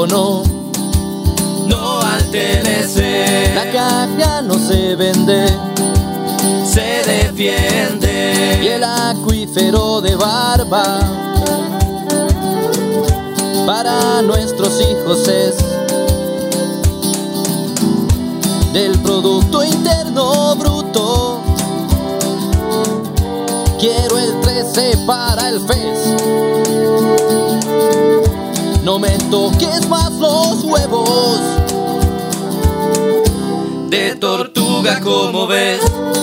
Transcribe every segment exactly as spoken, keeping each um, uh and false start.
no, no al T N C. La caja no se vende, se defiende. Y el acuífero de Barba para nuestros hijos es del Producto Interno Bruto. Quiero el trece para el F E S. No me toques más los huevos de tortuga, como ves.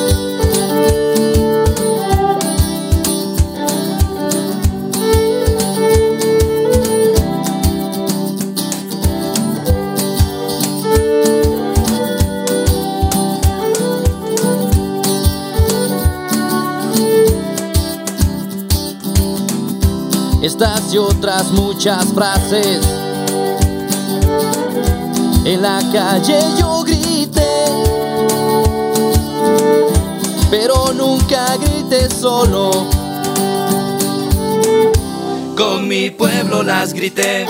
Estas y otras muchas frases en la calle yo grité, pero nunca grité solo. Con mi pueblo las grité.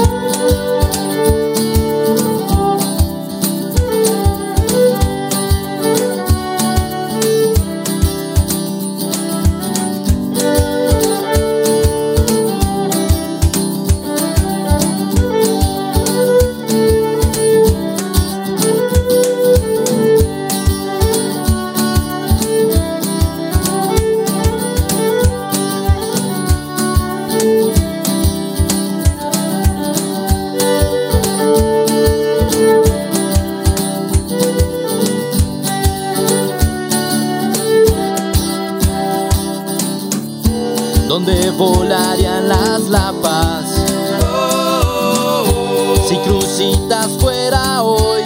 Donde volarían las lapas si Cruzitas fuera hoy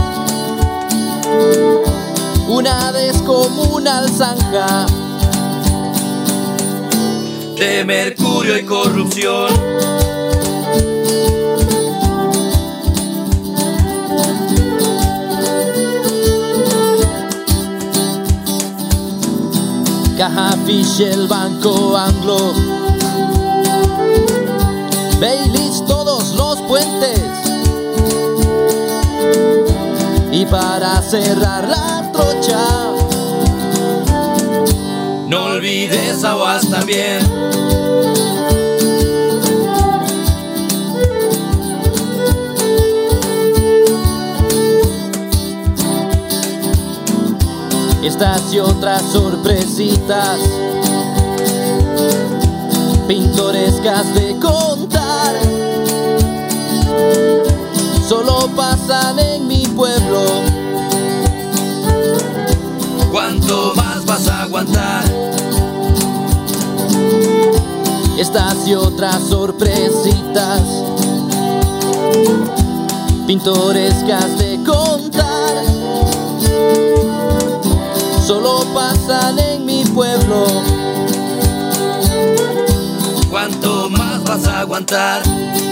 una descomunal zanja de mercurio y corrupción. Caja Fish, el Banco Anglo, Baileys, todos los puentes. Y para cerrar la trocha, no olvides Aguas también. Estas y otras sorpresitas pintorescas de contar solo pasan en mi pueblo. ¿Cuánto más vas a aguantar? Estas y otras sorpresitas pintorescas de contar solo pasan en mi pueblo. ¿Cuánto más vas a aguantar?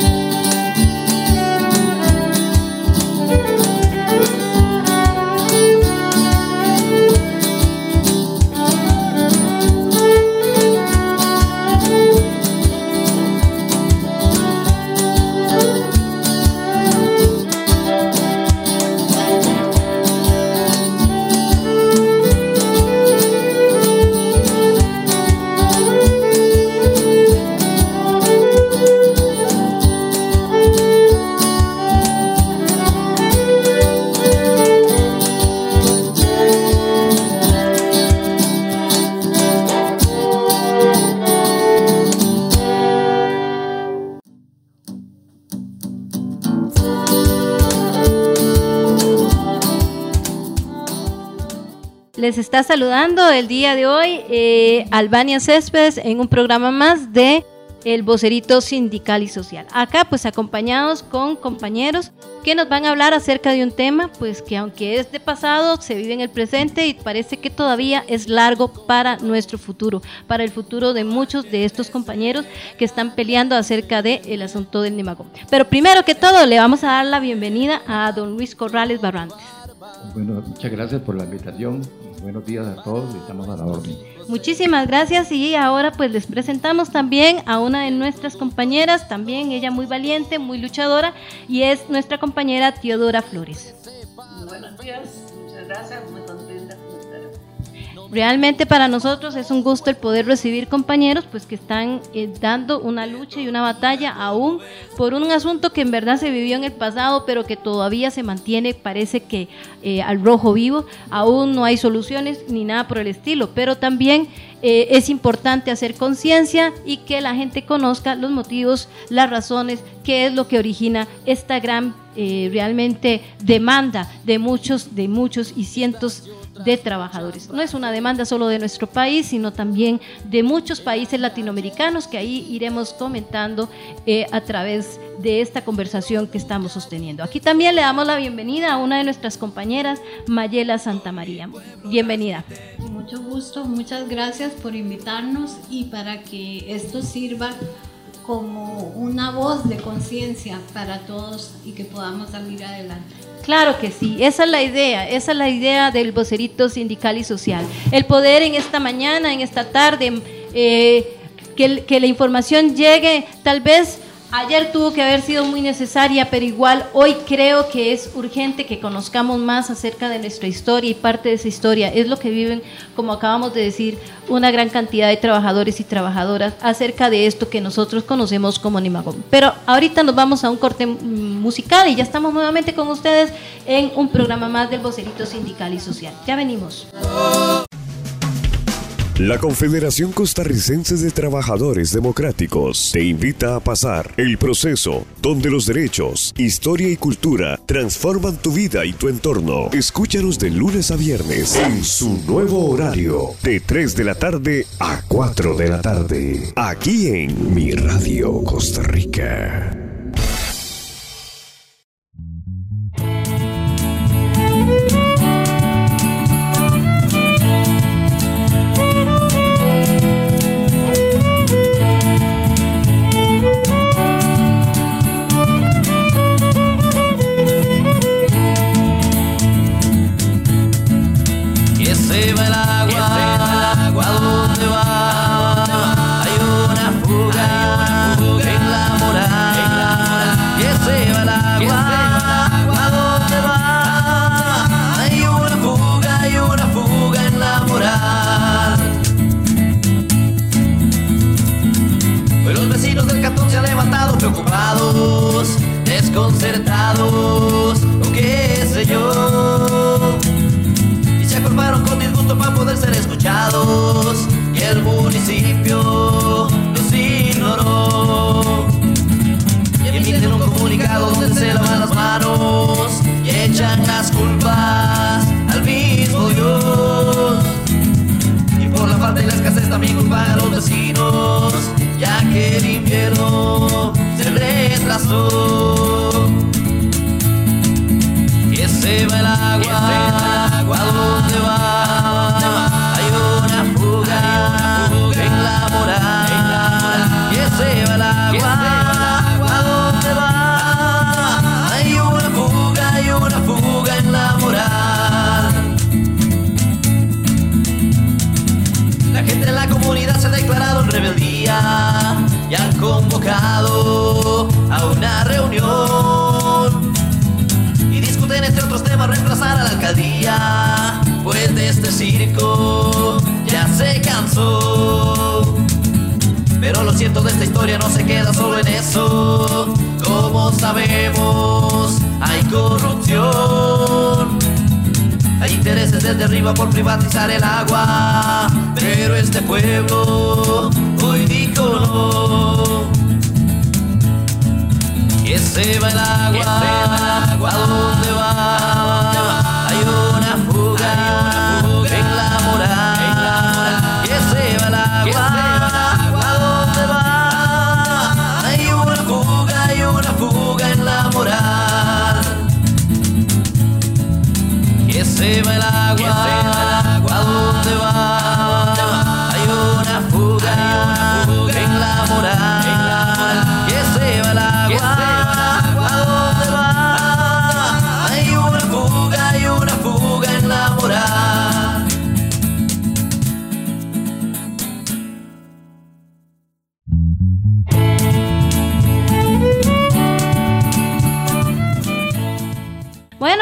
Les está saludando el día de hoy eh, Albania Céspedes en un programa más de El Vocerito Sindical y Social. Acá pues acompañados con compañeros que nos van a hablar acerca de un tema pues que aunque es de pasado, se vive en el presente y parece que todavía es largo para nuestro futuro, para el futuro de muchos de estos compañeros que están peleando acerca del asunto del Nemagón. Pero primero que todo le vamos a dar la bienvenida a don Luis Corrales Barrantes. Bueno, muchas gracias por la invitación. Buenos días a todos, estamos a la orden. Muchísimas gracias y ahora pues les presentamos también a una de nuestras compañeras, también ella muy valiente, muy luchadora, y es nuestra compañera Teodora Flores. Buenos días, muchas gracias, muy contenta con ustedes. Realmente para nosotros es un gusto el poder recibir compañeros pues que están eh, dando una lucha y una batalla aún por un asunto que en verdad se vivió en el pasado, pero que todavía se mantiene, parece que eh, al rojo vivo. Aún no hay soluciones ni nada por el estilo, pero también eh, es importante hacer conciencia y que la gente conozca los motivos, las razones, qué es lo que origina esta gran eh, realmente demanda de muchos, de muchos y cientos de trabajadores. No es una demanda solo de nuestro país, sino también de muchos países latinoamericanos, que ahí iremos comentando eh, a través de esta conversación que estamos sosteniendo. Aquí también le damos la bienvenida a una de nuestras compañeras, Mayela Santamaría. Bienvenida. Con mucho gusto, muchas gracias por invitarnos y para que esto sirva como una voz de conciencia para todos y que podamos salir adelante. Claro que sí, esa es la idea, esa es la idea del vocerito sindical y social. El poder en esta mañana, en esta tarde, eh, que, que la información llegue, tal vez ayer tuvo que haber sido muy necesaria, pero igual hoy creo que es urgente que conozcamos más acerca de nuestra historia, y parte de esa historia es lo que viven, como acabamos de decir, una gran cantidad de trabajadores y trabajadoras acerca de esto que nosotros conocemos como Nimagón. Pero ahorita nos vamos a un corte musical y ya estamos nuevamente con ustedes en un programa más del Vocerito Sindical y Social. Ya venimos. La Confederación Costarricense de Trabajadores Democráticos te invita a pasar el proceso donde los derechos, historia y cultura transforman tu vida y tu entorno. Escúchanos de lunes a viernes en su nuevo horario, de tres de la tarde a cuatro de la tarde, aquí en Mi Radio Costa Rica. Preocupados, desconcertados, o qué sé yo, y se acordaron con disgusto para poder ser escuchados, y el municipio los ignoró, y emiten un comunicado donde se lavan las manos y echan las culpas al mismo Dios, y por la falta y la escasez también culpan a los vecinos, ya que el invierno se retrasó. Que se va el agua, ¿a dónde va? Hay una fuga en la moral. Que se va el agua, ¿a dónde va? Hay una fuga, hay una fuga en la moral. La gente de la comunidad se ha declarado en rebeldía y han convocado a una reunión y discuten entre otros temas reemplazar a la alcaldía, pues de este circo ya se cansó. Pero lo cierto de esta historia no se queda solo en eso. Como sabemos, hay corrupción, hay intereses desde arriba por privatizar el agua, pero este pueblo hoy dijo no. Que se va el agua, ¿a dónde va? Hay una fuga en la moral. Que se va el agua, ¿a dónde va? Hay una fuga, hay una fuga en la moral. Que se va el agua, ¿a dónde va? Hay una fuga en la moral. Que se va el agua, ¿a dónde va? Hay una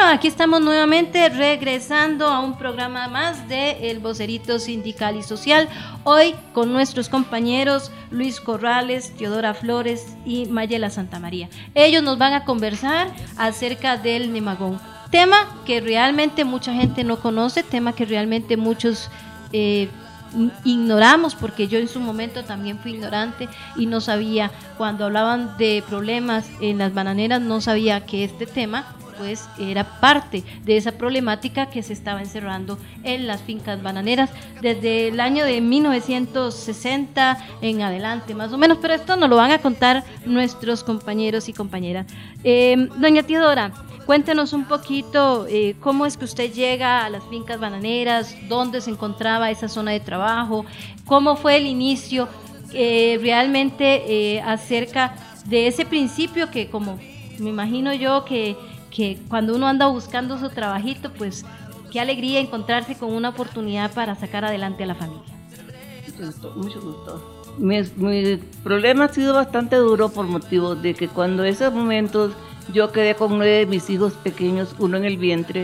aquí estamos nuevamente regresando a un programa más de El Vocerito Sindical y Social. Hoy con nuestros compañeros Luis Corrales, Teodora Flores y Mayela Santamaría. Ellos nos van a conversar acerca del Nemagón, tema que realmente mucha gente no conoce, tema que realmente muchos eh, ignoramos, porque yo en su momento también fui ignorante y no sabía, cuando hablaban de problemas en las bananeras, no sabía que este tema pues era parte de esa problemática que se estaba encerrando en las fincas bananeras desde el año de mil novecientos sesenta en adelante, más o menos, pero esto nos lo van a contar nuestros compañeros y compañeras. Eh, doña Teodora, cuéntenos un poquito eh, cómo es que usted llega a las fincas bananeras, dónde se encontraba esa zona de trabajo, cómo fue el inicio eh, realmente eh, acerca de ese principio que, como me imagino yo que, que cuando uno anda buscando su trabajito, pues qué alegría encontrarse con una oportunidad para sacar adelante a la familia. Mucho gusto. Mucho gusto. Mi, mi problema ha sido bastante duro por motivo de que cuando esos momentos yo quedé con nueve de mis hijos pequeños, uno en el vientre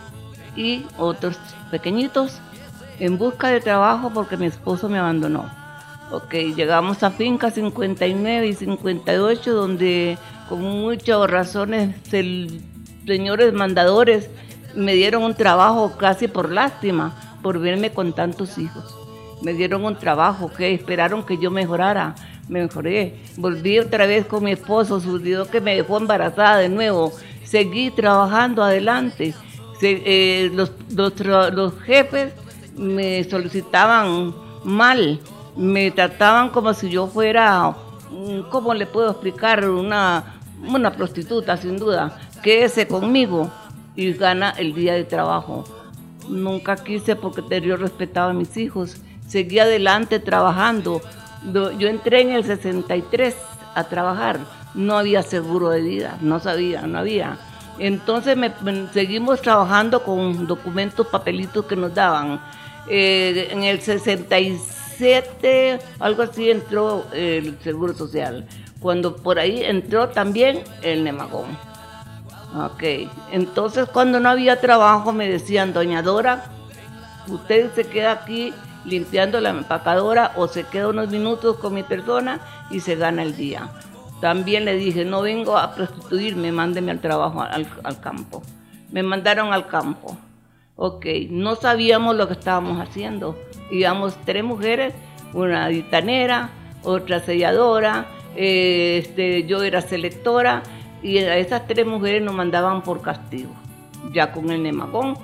y otros pequeñitos, en busca de trabajo porque mi esposo me abandonó. Ok, llegamos a finca cincuenta y nueve y cincuenta y ocho, donde con muchas razones el, señores mandadores me dieron un trabajo casi por lástima, por verme con tantos hijos. Me dieron un trabajo que esperaron que yo mejorara. Me mejoré, volví otra vez con mi esposo, sucedió que me dejó embarazada de nuevo, seguí trabajando adelante. Se, eh, los, los, los jefes me solicitaban mal, me trataban como si yo fuera, ¿cómo le puedo explicar? Una, una prostituta, sin duda. Quédese conmigo y gana el día de trabajo. Nunca quise porque yo respetaba a mis hijos, seguí adelante trabajando. Yo entré en el sesenta y tres a trabajar, no había seguro de vida, no sabía, no había. Entonces me, me, seguimos trabajando con documentos, papelitos que nos daban. Eh, en el sesenta y siete, algo así, entró el Seguro Social, cuando por ahí entró también el Nemagón. Ok, entonces cuando no había trabajo me decían, doña Dora, usted se queda aquí limpiando la empacadora o se queda unos minutos con mi persona y se gana el día. También le dije, no vengo a prostituirme, mándeme al trabajo, al, al campo. Me mandaron al campo. Ok, no sabíamos lo que estábamos haciendo. Íbamos tres mujeres, una gitanera, otra selladora, eh, este, yo era selectora, y a esas tres mujeres nos mandaban por castigo, ya con el Nemagón.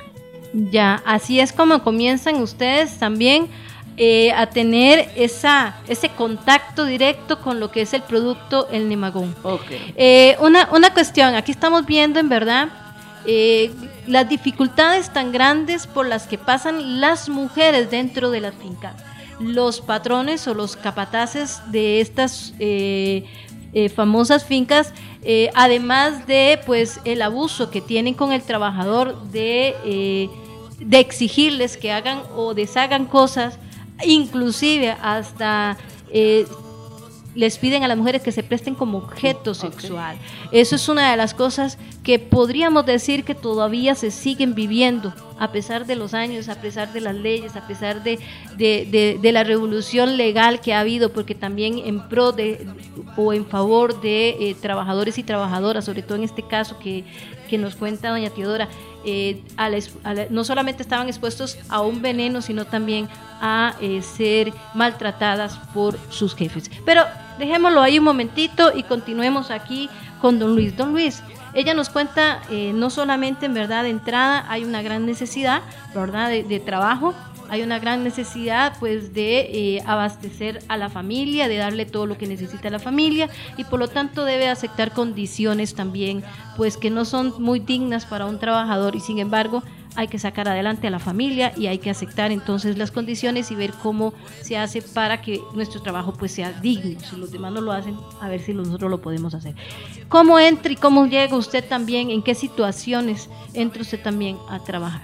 Ya, así es como comienzan ustedes también eh, a tener esa, ese contacto directo con lo que es el producto, el Nemagón. Okay. Eh, una, una cuestión, aquí estamos viendo en verdad eh, las dificultades tan grandes por las que pasan las mujeres dentro de las fincas. Los patrones o los capataces de estas eh, eh, famosas fincas, eh, además de pues el abuso que tienen con el trabajador de, eh, de exigirles que hagan o deshagan cosas, inclusive hasta eh, les piden a las mujeres que se presten como objeto sexual. Okay. Eso es una de las cosas que podríamos decir que todavía se siguen viviendo a pesar de los años, a pesar de las leyes, a pesar de, de, de, de la revolución legal que ha habido, porque también en pro de o en favor de eh, trabajadores y trabajadoras, sobre todo en este caso que, que nos cuenta doña Teodora, eh, a la, a la, no solamente estaban expuestos a un veneno, sino también a eh, ser maltratadas por sus jefes. Pero dejémoslo ahí un momentito y continuemos aquí con don Luis. Don Luis, ella nos cuenta, eh, no solamente en verdad de entrada hay una gran necesidad, ¿verdad?, de, de trabajo, hay una gran necesidad pues de eh, abastecer a la familia, de darle todo lo que necesita la familia, y por lo tanto debe aceptar condiciones también pues que no son muy dignas para un trabajador, y sin embargo hay que sacar adelante a la familia y hay que aceptar entonces las condiciones y ver cómo se hace para que nuestro trabajo pues sea digno. Si los demás no lo hacen, a ver si nosotros lo podemos hacer. ¿Cómo entra y cómo llega usted también? ¿En qué situaciones entra usted también a trabajar?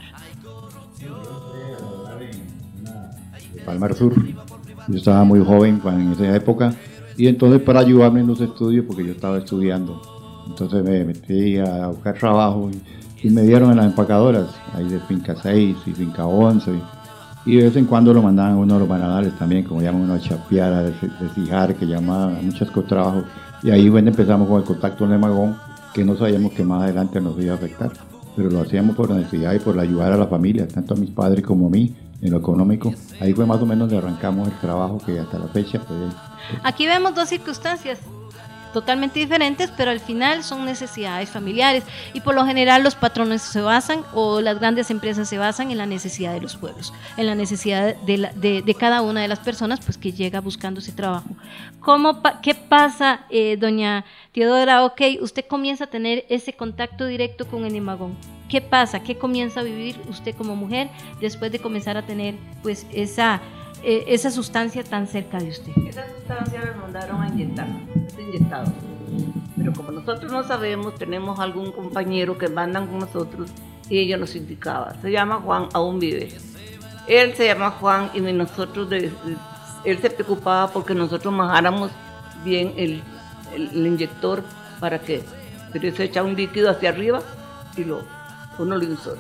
Palmar Sur. Yo estaba muy joven en esa época, y entonces para ayudarme en los estudios, porque yo estaba estudiando, entonces me metí a buscar trabajo y, y me dieron en las empacadoras, ahí de finca seis y finca once, y de vez en cuando lo mandaban a uno a los bananales también, como llaman uno a chapear, a deshijar, que llamaban a muchos trabajos, y ahí bueno, empezamos con el contacto en Lemagón, que no sabíamos que más adelante nos iba a afectar, pero lo hacíamos por necesidad y por ayudar a la familia, tanto a mis padres como a mí, en lo económico. Ahí fue más o menos donde arrancamos el trabajo que hasta la fecha pues, aquí vemos dos circunstancias totalmente diferentes, pero al final son necesidades familiares y por lo general los patrones se basan o las grandes empresas se basan en la necesidad de los pueblos, en la necesidad de, la, de, de cada una de las personas pues que llega buscando ese trabajo. ¿Cómo, ¿Qué pasa, eh, doña Teodora? Ok, usted comienza a tener ese contacto directo con el Lemagón. ¿Qué pasa? ¿Qué comienza a vivir usted como mujer después de comenzar a tener pues esa, eh, esa sustancia tan cerca de usted? Esa sustancia la mandaron a inyectar, está inyectado. Pero como nosotros no sabemos, tenemos algún compañero que mandan con nosotros y ellos nos indicaba. Se llama Juan, aún vive. Él se llama Juan y nosotros, de, de, él se preocupaba porque nosotros majáramos bien el, el, el inyector para que, pero se echa un líquido hacia arriba y lo uno lo absorbe.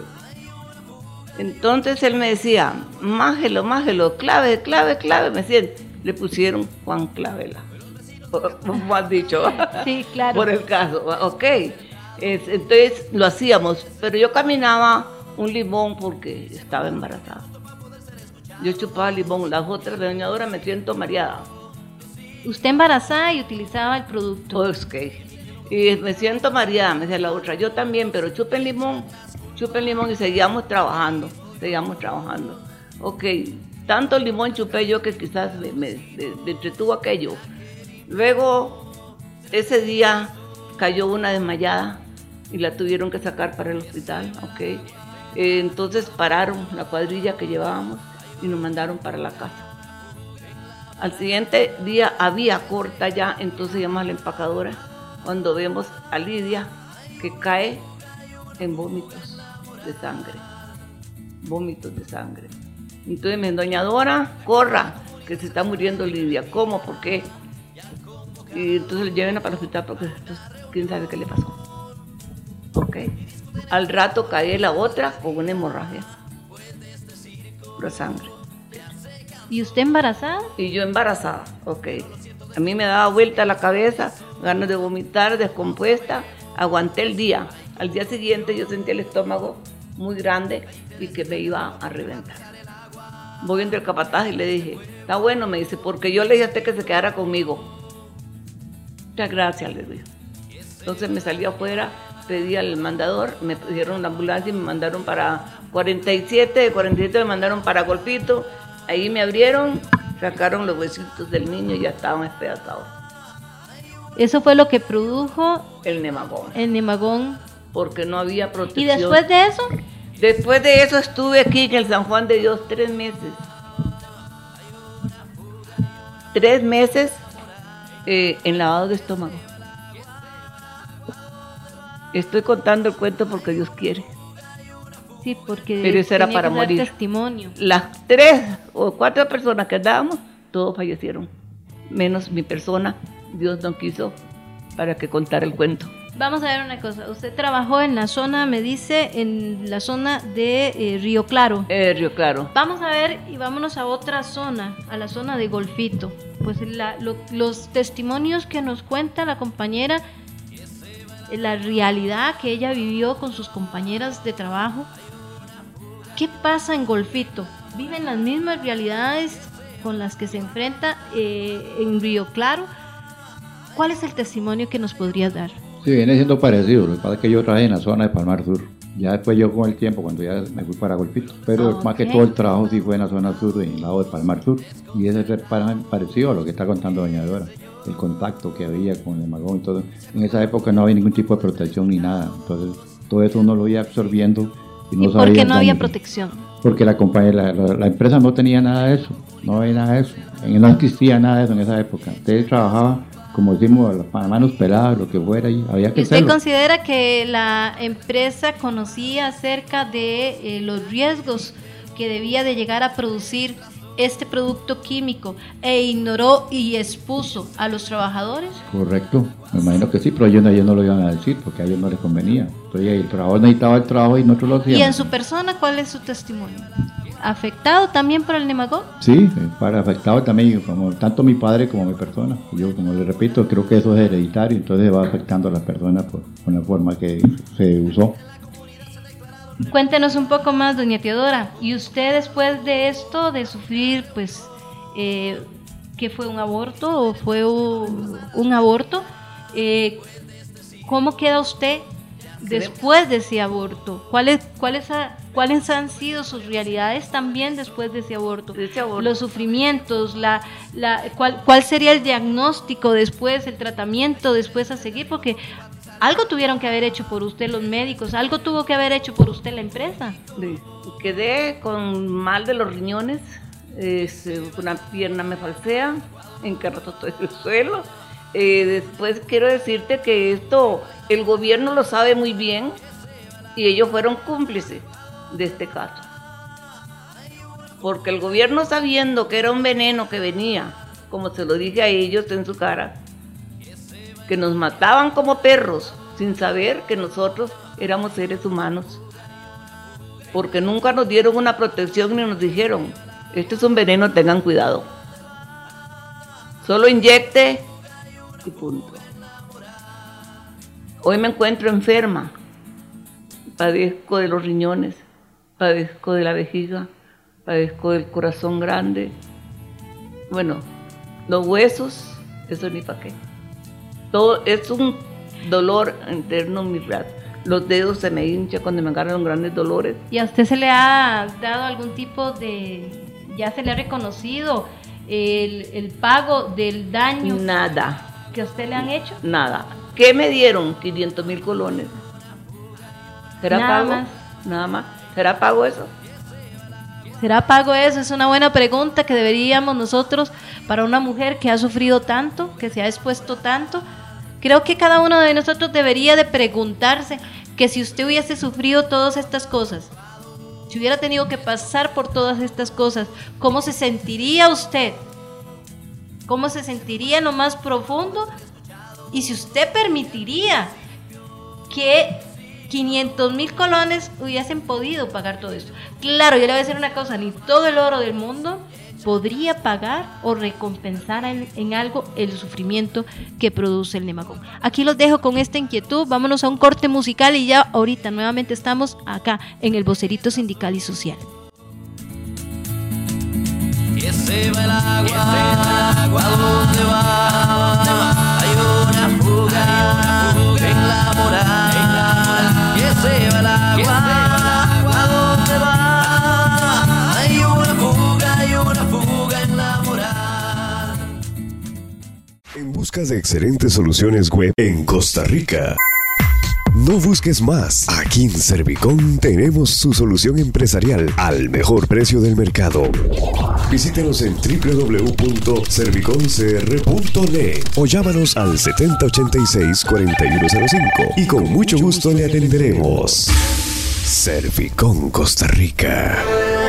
Entonces él me decía, májelo, májelo, clave, clave, clave, me decían, le pusieron Juan Clavela, como has dicho, sí, claro. Por el caso, ok, es, entonces lo hacíamos, pero yo caminaba un limón porque estaba embarazada, yo chupaba limón, las otras de doña Dora me siento mareada. Usted embarazada y utilizaba el producto. Ok, y me siento mareada, me decía la otra, yo también, pero chupen limón, chupen limón y seguíamos trabajando, seguíamos trabajando. Ok, tanto limón chupé yo que quizás me, me, me, me entretuvo aquello. Luego, ese día cayó una desmayada y la tuvieron que sacar para el hospital, ok. Eh, entonces pararon la cuadrilla que llevábamos y nos mandaron para la casa. Al siguiente día había corta ya, entonces llamamos a la empacadora. Cuando vemos a Lidia que cae en vómitos de sangre, vómitos de sangre. Entonces me dice, doña Dora, corra, que se está muriendo Lidia. ¿Cómo? ¿Por qué? Y entonces le lleven para el hospital porque entonces, quién sabe qué le pasó. Ok. Al rato cae la otra con una hemorragia, pura sangre. ¿Y usted embarazada? Y yo embarazada, ok. A mí me daba vuelta la cabeza, ganas de vomitar, descompuesta, aguanté el día. Al día siguiente yo sentí el estómago muy grande y que me iba a reventar. Voy entre el capataz y le dije, está bueno, me dice, porque yo le dije a usted que se quedara conmigo. Muchas gracias, le digo. Entonces me salí afuera, pedí al mandador, me dieron la ambulancia y me mandaron para cuarenta y siete, de cuarenta y siete me mandaron para Golfito, ahí me abrieron, sacaron los huesitos del niño y ya estaban despedazados. Eso fue lo que produjo el Lemagón. El Lemagón. Porque no había protección. ¿Y después de eso? Después de eso estuve aquí en el San Juan de Dios tres meses. Tres meses eh, en lavado de estómago. Estoy contando el cuento porque Dios quiere. Sí, porque pero eso era para morir. Testimonio. Las tres o cuatro personas que andábamos, todos fallecieron. Menos mi persona, Dios no quiso para que contara el cuento. Vamos a ver una cosa, usted trabajó en la zona, me dice, en la zona de eh, Río Claro. Eh, Río Claro. Vamos a ver y vámonos a otra zona, a la zona de Golfito. Pues la, lo, los testimonios que nos cuenta la compañera, la realidad que ella vivió con sus compañeras de trabajo. ¿Qué pasa en Golfito? ¿Viven las mismas realidades con las que se enfrenta eh, en Río Claro? ¿Cuál es el testimonio que nos podrías dar? Sí, viene siendo parecido. Lo que pasa es que yo trabajé en la zona de Palmar Sur. Ya después yo con el tiempo, cuando ya me fui para Golfito. Pero oh, más okay. que todo el trabajo sí fue en la zona sur, en el lado de Palmar Sur. Y ese es parecido a lo que está contando doña Dora. El contacto que había con el Lemagón y todo. En esa época no había ningún tipo de protección ni nada. Entonces todo eso uno lo iba absorbiendo. ¿Y, no ¿Y por qué no había protección? Porque la, compañía, la, la, la empresa no tenía nada de eso. No había nada de eso. No existía nada de eso en esa época. Usted trabajaba, como decimos, las manos peladas, lo que fuera, y había que ¿Y usted hacerlo. considera que la empresa conocía acerca de eh, los riesgos que debía de llegar a producir este producto químico e ignoró y expuso a los trabajadores? Correcto, me imagino que sí, pero ellos no, ellos no lo iban a decir porque a ellos no les convenía. Entonces el trabajador necesitaba el trabajo y nosotros lo hacíamos. ¿Y en su persona cuál es su testimonio? ¿Afectado también por el Nemagón? Sí, para afectado también, como tanto mi padre como mi persona. Yo, como le repito, creo que eso es hereditario, entonces va afectando a las personas por, por la forma que se usó. Cuéntenos un poco más, doña Teodora. ¿Y usted después de esto, de sufrir, pues, eh, que fue un aborto o fue un, un aborto, eh, cómo queda usted después de ese aborto? ¿Cuáles, cuáles, ha, ¿Cuáles han sido sus realidades también después de ese aborto? De ese aborto. Los sufrimientos, la, la, ¿cuál, ¿cuál sería el diagnóstico después, el tratamiento después a seguir? Porque algo tuvieron que haber hecho por usted los médicos, algo tuvo que haber hecho por usted la empresa. Sí. Quedé con mal de los riñones, es, una pierna me falsea, encarrado todo el suelo. Eh, después quiero decirte que esto el gobierno lo sabe muy bien y ellos fueron cómplices de este caso. Porque el gobierno, sabiendo que era un veneno que venía, como se lo dije a ellos en su cara, que nos mataban como perros, sin saber que nosotros éramos seres humanos. Porque nunca nos dieron una protección ni nos dijeron, este es un veneno, tengan cuidado. Solo inyecte y punto. Hoy me encuentro enferma, padezco de los riñones, padezco de la vejiga, padezco del corazón grande. Bueno, los huesos, eso ni pa' qué. Todo es un dolor interno muy raro. Los dedos se me hinchan cuando me agarran grandes dolores. ¿Y a usted se le ha dado algún tipo de, ya se le ha reconocido el, el pago del daño? Nada. ¿Que a usted le han hecho? Nada. ¿Qué me dieron? quinientos mil colones. ¿Será Nada pago? más. Nada más. ¿Será pago eso? ¿Será pago eso? Es una buena pregunta que deberíamos nosotros, para una mujer que ha sufrido tanto, que se ha expuesto tanto, creo que cada uno de nosotros debería de preguntarse que si usted hubiese sufrido todas estas cosas, si hubiera tenido que pasar por todas estas cosas, ¿cómo se sentiría usted? ¿Cómo se sentiría en lo más profundo? Y si usted permitiría que quinientos mil colones hubiesen podido pagar todo esto. Claro, yo le voy a decir una cosa, ni todo el oro del mundo podría pagar o recompensar en, en algo el sufrimiento que produce el Nemagón. Aquí los dejo con esta inquietud, vámonos a un corte musical y ya ahorita nuevamente estamos acá en el Vocerito Sindical y Social. Que se va el agua, que se va el agua, ¿a dónde va? Hay una fuga, hay una fuga en la moral. Que se va el agua, ¿a dónde va? Hay una fuga, hay una fuga en la moral. En busca de excelentes soluciones web en Costa Rica. No busques más. Aquí en Servicom tenemos su solución empresarial al mejor precio del mercado. Visítenos en doble u doble u doble u punto servicom c r punto net o llámanos al setenta ochenta y seis cuarenta y uno cero cinco y con mucho gusto le atenderemos. Servicom Costa Rica.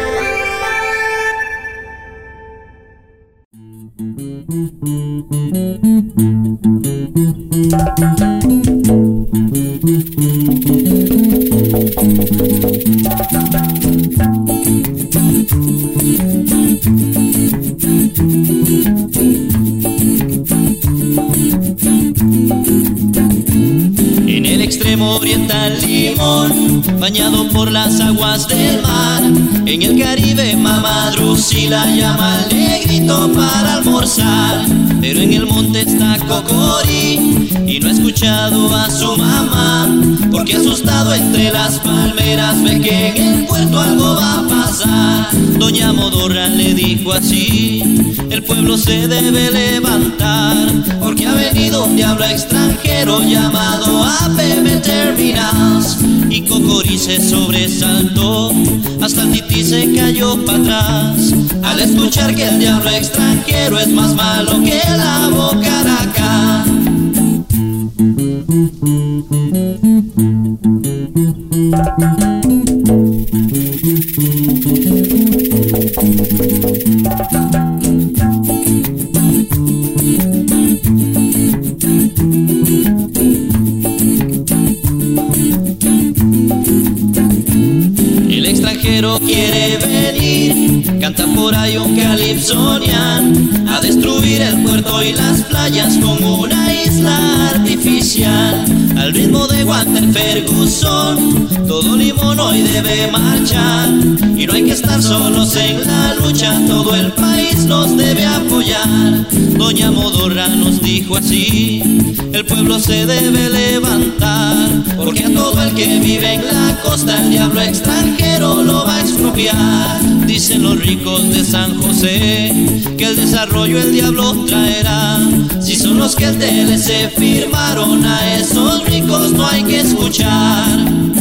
En el extremo oriental Limón, bañado por las aguas del mar. En el Caribe Mamá Drusila llama al negrito para almorzar. Pero en el monte está Cocorí y no ha escuchado a su mamá, porque asustado entre las palmeras ve que en el puerto algo va a pasar. Doña Modorra le dijo así: el pueblo se debe levantar, porque ha venido un diablo extranjero llamado A P M Terminals. Y Cocorí se sobresaltó, hasta el tití se cayó para atrás, al escuchar que el diablo extranjero es más malo que la bocaraca. El extranjero quiere venir, canta por ahí un calipsonian, a destruir el puerto y las playas como una isla artificial. Al ritmo de Walter Ferguson, todo Limón hoy debe marchar, y no hay que estar solos en la lucha, todo el país nos debe apoyar. Doña Modorra nos dijo así: el pueblo se debe levantar, porque a todo el que vive en la costa el diablo extranjero lo va a expropiar. Dicen los ricos de San José que el desarrollo el diablo traerá. Si son los que el T L C firmaron, a esos ricos no hay que escuchar.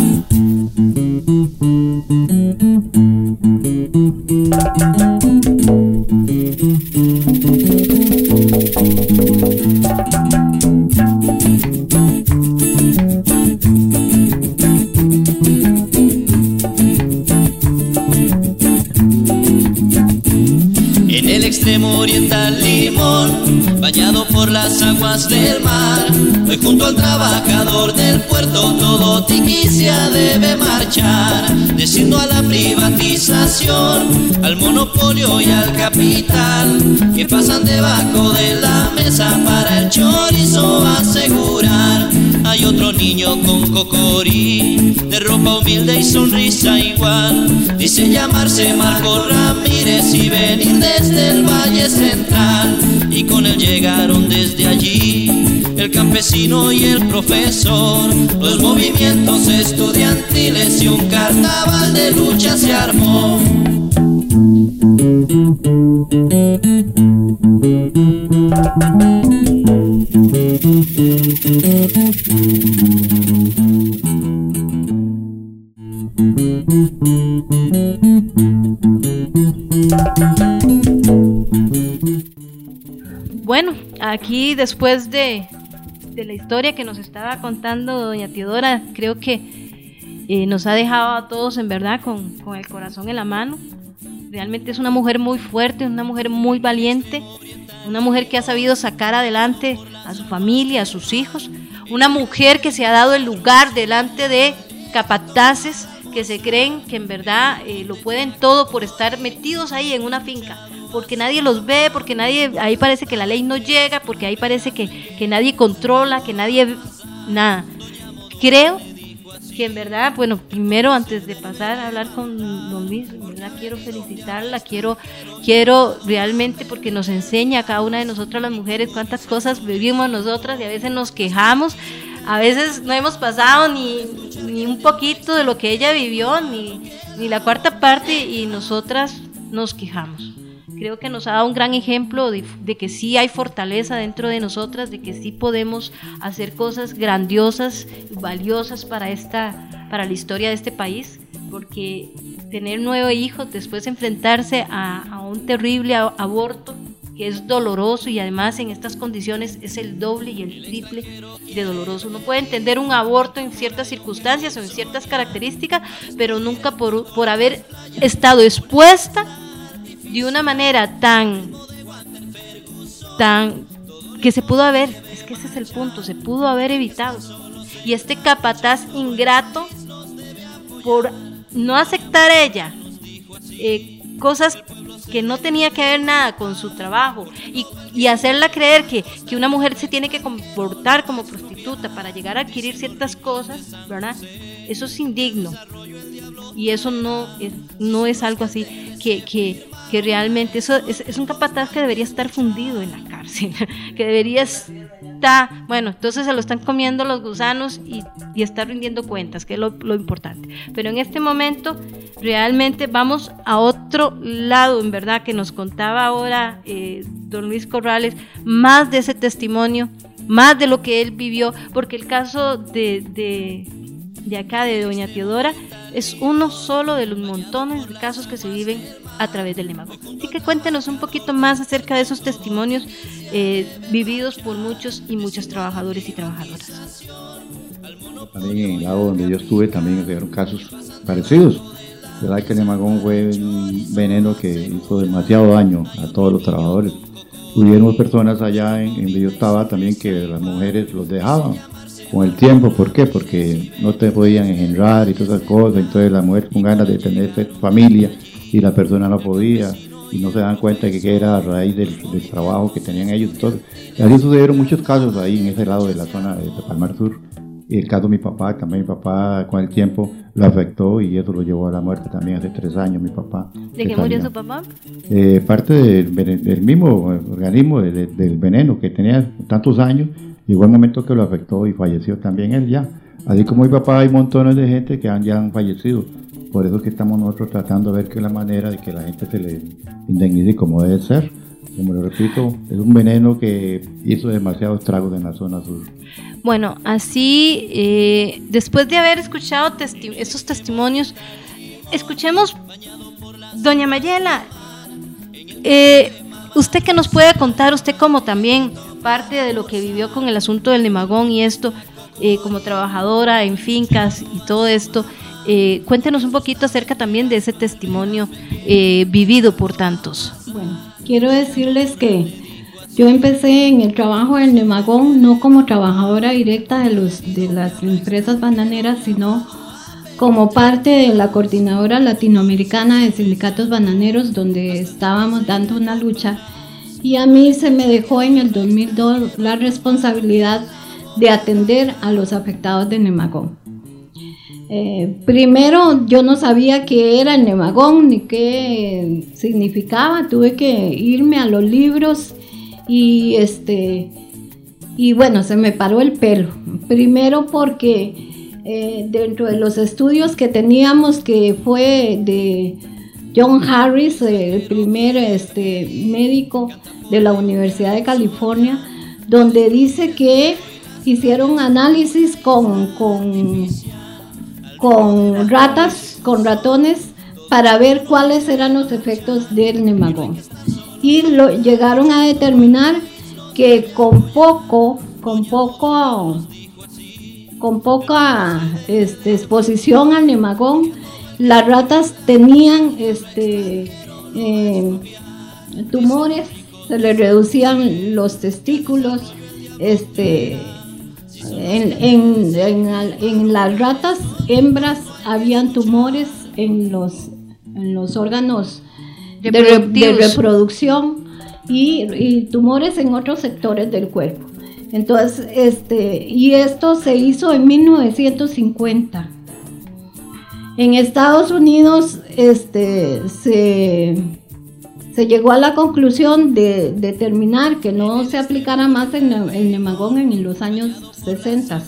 En el extremo oriental Limón, bañado por las aguas del mar, hoy junto al trabajador del puerto todo Tiquicia debe marchar, diciendo a la privatización, al monopolio y al capital, que pasan debajo de la mesa para el chorizo asegurar. Hay otro niño con cocorí, de ropa humilde y sonrisa igual, dice llamarse Marco Ramírez y venir desde el Valle Central, y con él llegaron desde allí el campesino y el profesor, los movimientos estudiantiles y un carnaval de lucha se armó. Bueno, aquí después de, de la historia que nos estaba contando doña Teodora, creo que eh, nos ha dejado a todos en verdad con, con el corazón en la mano. Realmente es una mujer muy fuerte, una mujer muy valiente, una mujer que ha sabido sacar adelante a su familia, a sus hijos, una mujer que se ha dado el lugar delante de capataces que se creen que en verdad eh, lo pueden todo por estar metidos ahí en una finca, porque nadie los ve, porque nadie, ahí parece que la ley no llega, porque ahí parece que, que nadie controla, que nadie, nada. Creo que en verdad, bueno, primero antes de pasar a hablar con don Luis, en verdad quiero felicitarla, quiero, quiero realmente, porque nos enseña a cada una de nosotras las mujeres cuántas cosas vivimos nosotras y a veces nos quejamos, a veces no hemos pasado ni, ni un poquito de lo que ella vivió, ni, ni la cuarta parte, y nosotras nos quejamos. Creo que nos ha dado un gran ejemplo de, de que sí hay fortaleza dentro de nosotras, de que sí podemos hacer cosas grandiosas y valiosas para, esta, para la historia de este país, porque tener nueve hijos, después enfrentarse a, a un terrible aborto que es doloroso, y además en estas condiciones es el doble y el triple de doloroso. Uno puede entender un aborto en ciertas circunstancias o en ciertas características, pero nunca por, por haber estado expuesta de una manera tan, tan, que se pudo haber, es que ese es el punto, se pudo haber evitado. Y este capataz ingrato, por no aceptar ella eh, cosas que no tenía que ver nada con su trabajo, y, y hacerla creer que, que una mujer se tiene que comportar como prostituta para llegar a adquirir ciertas cosas, ¿verdad? Eso es indigno, y eso no es, no es algo así que, que, que realmente, eso es, es un capataz que debería estar fundido en la cárcel, que debería estar, bueno, entonces se lo están comiendo los gusanos y, y está rindiendo cuentas, que es lo, lo importante. Pero en este momento realmente vamos a otro lado, en verdad, que nos contaba ahora eh, don Luis Corrales, más de ese testimonio, más de lo que él vivió, porque el caso de, de, de acá, de doña Teodora, es uno solo de los montones de casos que se viven a través del Lemagog. Así que cuéntenos un poquito más acerca de esos testimonios eh, vividos por muchos y muchos trabajadores y trabajadoras. También en el lado donde yo estuve también se dieron casos parecidos. La verdad que el Nemagón fue un veneno que hizo demasiado daño a todos los trabajadores. Hubieron personas allá en, en donde yo estaba también que las mujeres los dejaban con el tiempo. ¿Por qué? Porque no te podían engendrar y todas esas cosas. Entonces la mujer con ganas de tener familia y la persona no podía y no se dan cuenta de que era a raíz del, del trabajo que tenían ellos. Entonces, y así sucedieron muchos casos ahí en ese lado de la zona de, de Palmar Sur. Y el caso de mi papá, también mi papá con el tiempo lo afectó y eso lo llevó a la muerte también hace tres años mi papá. ¿De qué murió su papá? Eh, parte del, del mismo organismo, del, del veneno que tenía tantos años, llegó el momento que lo afectó y falleció también él ya. Así como mi papá, hay montones de gente que han, ya han fallecido. Por eso es que estamos nosotros tratando de ver que la manera de que la gente se le indemnice como debe ser. Como lo repito, es un veneno que hizo demasiados estragos en la zona sur. Bueno, así, eh, después de haber escuchado testi- estos testimonios, escuchemos, doña Mayela, eh, usted que nos puede contar, usted como también parte de lo que vivió con el asunto del Nemagón y esto, eh, como trabajadora en fincas y todo esto, eh, cuéntenos un poquito acerca también de ese testimonio eh, vivido por tantos. Bueno, quiero decirles que yo empecé en el trabajo del Nemagón no como trabajadora directa de, los, de las empresas bananeras, sino como parte de la Coordinadora Latinoamericana de Sindicatos Bananeros, donde estábamos dando una lucha, y a mí se me dejó en el dos mil dos la responsabilidad de atender a los afectados de Nemagón. Eh, primero yo no sabía qué era el Nemagón ni qué significaba, tuve que irme a los libros y este y bueno, se me paró el pelo. Primero porque eh, dentro de los estudios que teníamos, que fue de John Harris, el primer este, médico de la Universidad de California, donde dice que hicieron análisis con, con, con ratas, con ratones, para ver cuáles eran los efectos del Nemagón. Y lo, llegaron a determinar que con poco, con poco, con poca este, exposición al Nemagón, las ratas tenían este, eh, tumores, se les reducían los testículos, este, en, en, en, en las ratas hembras habían tumores en los, en los órganos de, de reproducción y, y tumores en otros sectores del cuerpo. Entonces, este, y esto se hizo en mil novecientos cincuenta. En Estados Unidos este, se, se llegó a la conclusión de determinar que no se aplicara más el, el Nemagón en los años sesenta.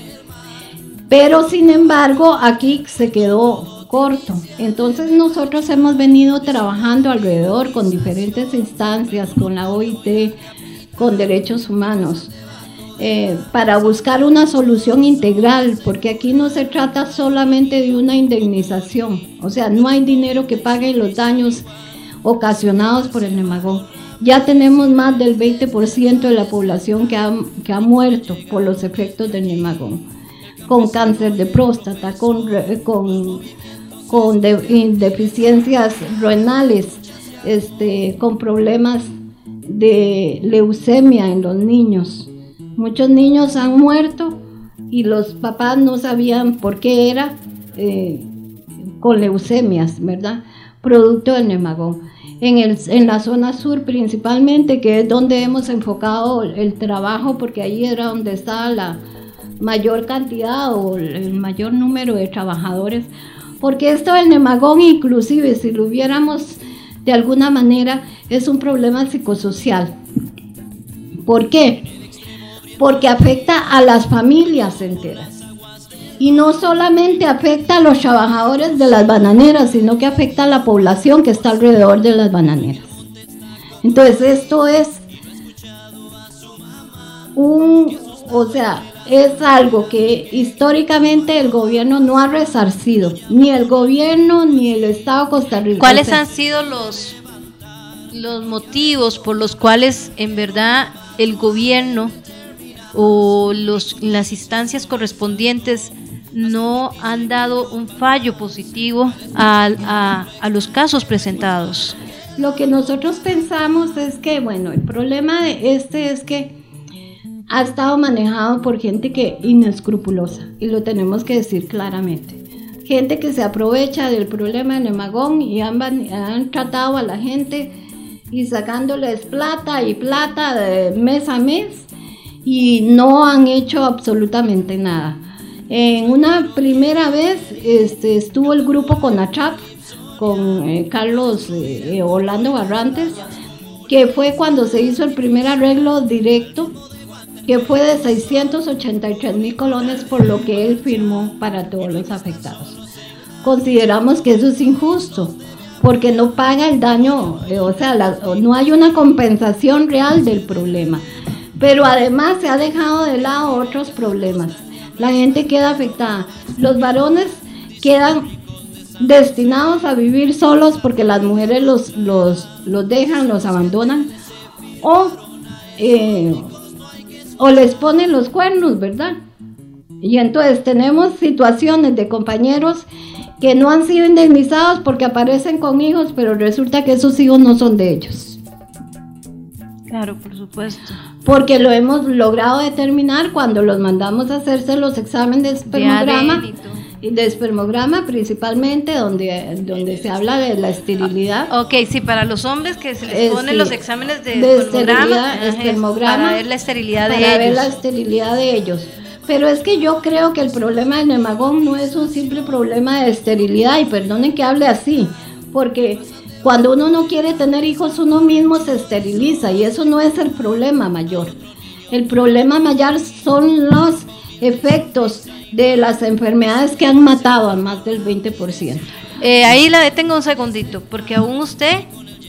Pero sin embargo aquí se quedó corto. Entonces nosotros hemos venido trabajando alrededor con diferentes instancias, con la O I T, con derechos humanos, eh, para buscar una solución integral, porque aquí no se trata solamente de una indemnización, o sea, no hay dinero que pague los daños ocasionados por el Nemagón. Ya tenemos más del veinte por ciento de la población que ha, que ha muerto por los efectos del Nemagón, con cáncer de próstata, con, con, con de, deficiencias renales, este, con problemas de leucemia en los niños. Muchos niños han muerto y los papás no sabían por qué era, eh, con leucemias, ¿verdad? Producto del Nemagón. En, el, en la zona sur principalmente, que es donde hemos enfocado el trabajo, porque ahí era donde estaba la mayor cantidad o el mayor número de trabajadores, porque esto del Nemagón, inclusive si lo hubiéramos de alguna manera, es un problema psicosocial. ¿Por qué? Porque afecta a las familias enteras. Y no solamente afecta a los trabajadores de las bananeras, sino que afecta a la población que está alrededor de las bananeras. Entonces esto es un, o sea, es algo que históricamente el gobierno no ha resarcido, ni el gobierno ni el Estado costarricense. ¿Cuáles han sido los, los motivos por los cuales en verdad el gobierno o los, las instancias correspondientes no han dado un fallo positivo a, a, a los casos presentados. Lo que nosotros pensamos es que, bueno, el problema de este es que ha estado manejado por gente que inescrupulosa, y lo tenemos que decir claramente. Gente que se aprovecha del problema del Nemagón y han, han tratado a la gente y sacándoles plata y plata de mes a mes, y no han hecho absolutamente nada. En una primera vez este, estuvo el grupo CONACHAP con eh, Carlos eh, Orlando Barrantes, que fue cuando se hizo el primer arreglo directo, que fue de seiscientos ochenta y tres mil colones por lo que él firmó para todos los afectados. Consideramos que eso es injusto, porque no paga el daño, eh, o sea, la, no hay una compensación real del problema. Pero además se ha dejado de lado otros problemas. La gente queda afectada. Los varones quedan destinados a vivir solos porque las mujeres los, los, los dejan, los abandonan, o, eh, o les ponen los cuernos, ¿verdad? Y entonces tenemos situaciones de compañeros que no han sido indemnizados porque aparecen con hijos, pero resulta que esos hijos no son de ellos. Claro, por supuesto. Porque lo hemos logrado determinar cuando los mandamos a hacerse los exámenes de espermograma, de, y de espermograma principalmente, donde, donde se habla de la esterilidad. Ah, ok, sí, para los hombres que se les eh, ponen sí, los exámenes de, de espermograma, esterilidad, espermograma, para ver la esterilidad de para ellos. ver la esterilidad de ellos. Pero es que yo creo que el problema del Nemagón no es un simple problema de esterilidad, y perdonen que hable así, porque cuando uno no quiere tener hijos, uno mismo se esteriliza, y eso no es el problema mayor. El problema mayor son los efectos de las enfermedades que han matado a más del veinte por ciento. Eh, ahí la detengo un segundito, porque aún usted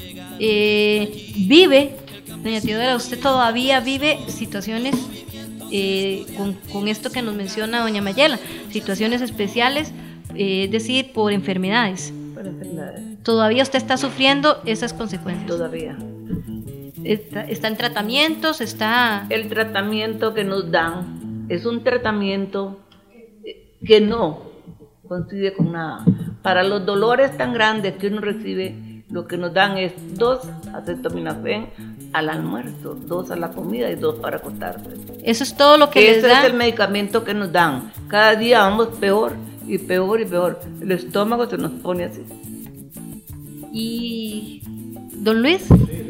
eh, vive, doña Teodora, usted todavía vive situaciones eh, con, con esto que nos menciona doña Mayela, situaciones especiales, eh, es decir, por enfermedades. Por enfermedades. Todavía usted está sufriendo esas consecuencias. Todavía. Está, está en tratamientos, está... El tratamiento que nos dan es un tratamiento que no coincide con nada. Para los dolores tan grandes que uno recibe, lo que nos dan es dos acetaminofén al almuerzo, dos a la comida y dos para acostarse. Eso es todo lo que Ese les da. es el medicamento que nos dan. Cada día vamos peor y peor y peor. El estómago se nos pone así. Y... ¿Don Luis?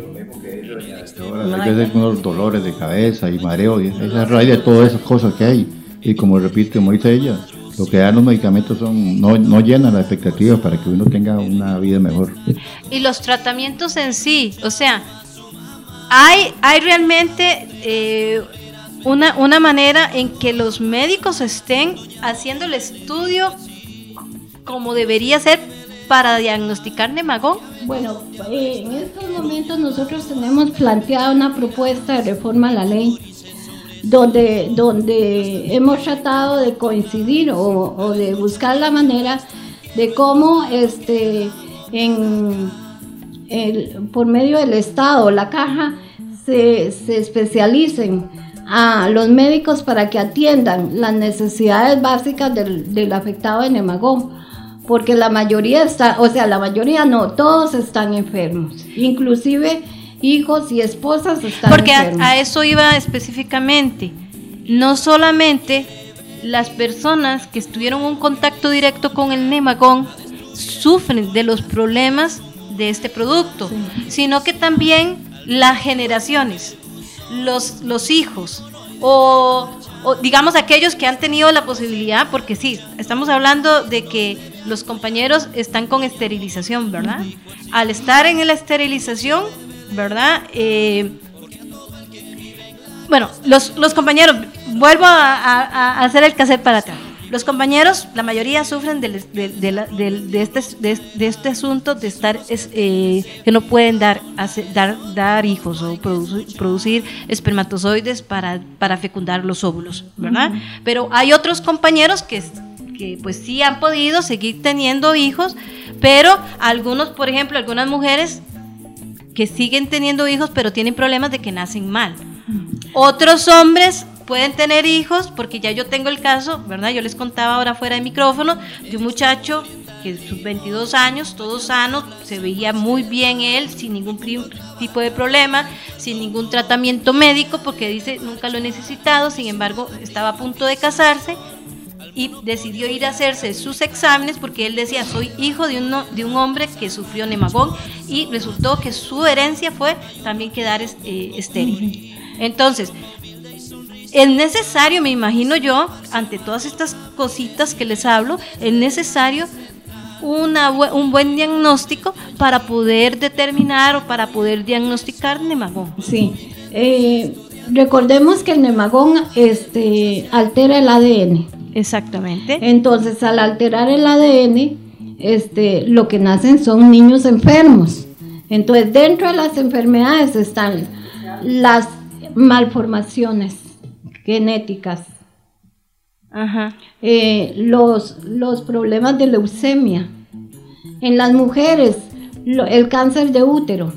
Ahora, hay veces unos dolores de cabeza y mareo, y es a raíz de todas esas cosas que hay. Y como repite, como dice ella, lo que dan los medicamentos son no, no llenan las expectativas para que uno tenga una vida mejor. Y los tratamientos en sí, o sea, hay, hay realmente eh, una, una manera en que los médicos estén haciendo el estudio como debería ser para diagnosticar Nemagón. Bueno, eh, en estos momentos nosotros tenemos planteada una propuesta de reforma a la ley donde, donde hemos tratado de coincidir o, o de buscar la manera de cómo este, en, el, por medio del Estado, la caja, se, se especialicen a los médicos para que atiendan las necesidades básicas del, del afectado de Nemagón. Porque la mayoría está, o sea, la mayoría no, todos están enfermos, inclusive hijos y esposas están Porque enfermos. Porque a, a eso iba específicamente, no solamente las personas que estuvieron en un contacto directo con el Nemagón sufren de los problemas de este producto, sí, sino que también las generaciones, los, los hijos, o, o digamos aquellos que han tenido la posibilidad, porque sí, estamos hablando de que los compañeros están con esterilización, ¿verdad? Uh-huh. Al estar en la esterilización, ¿verdad? Eh, bueno, los, los compañeros, vuelvo a, a, a hacer el cassette para atrás. Los compañeros, la mayoría sufren de, de, de, la, de, de, este, de, de este asunto de estar, es, eh, que no pueden dar, hacer, dar, dar hijos o producir, producir espermatozoides para, para fecundar los óvulos, ¿verdad? Uh-huh. Pero hay otros compañeros que, que pues sí han podido seguir teniendo hijos, pero algunos, por ejemplo, algunas mujeres que siguen teniendo hijos, pero tienen problemas de que nacen mal. Uh-huh. Otros hombres pueden tener hijos, porque ya yo tengo el caso, ¿verdad? Yo les contaba ahora fuera de micrófono de un muchacho que sus veintidós años, todo sano, se veía muy bien él, sin ningún tipo de problema, sin ningún tratamiento médico, porque dice, nunca lo he necesitado, sin embargo, estaba a punto de casarse y decidió ir a hacerse sus exámenes porque él decía, soy hijo de, uno, de un hombre que sufrió nemagón, y resultó que su herencia fue también quedar eh, estéril. Entonces, es necesario, me imagino yo, ante todas estas cositas que les hablo, es necesario una, un buen diagnóstico para poder determinar o para poder diagnosticar nemagón. Sí, eh, recordemos que el nemagón este, altera el A D N. Exactamente. Entonces, al alterar el A D N, este, lo que nacen son niños enfermos. Entonces, dentro de las enfermedades están las malformaciones genéticas, Ajá. Eh, los, los problemas de leucemia. En las mujeres, lo, el cáncer de útero.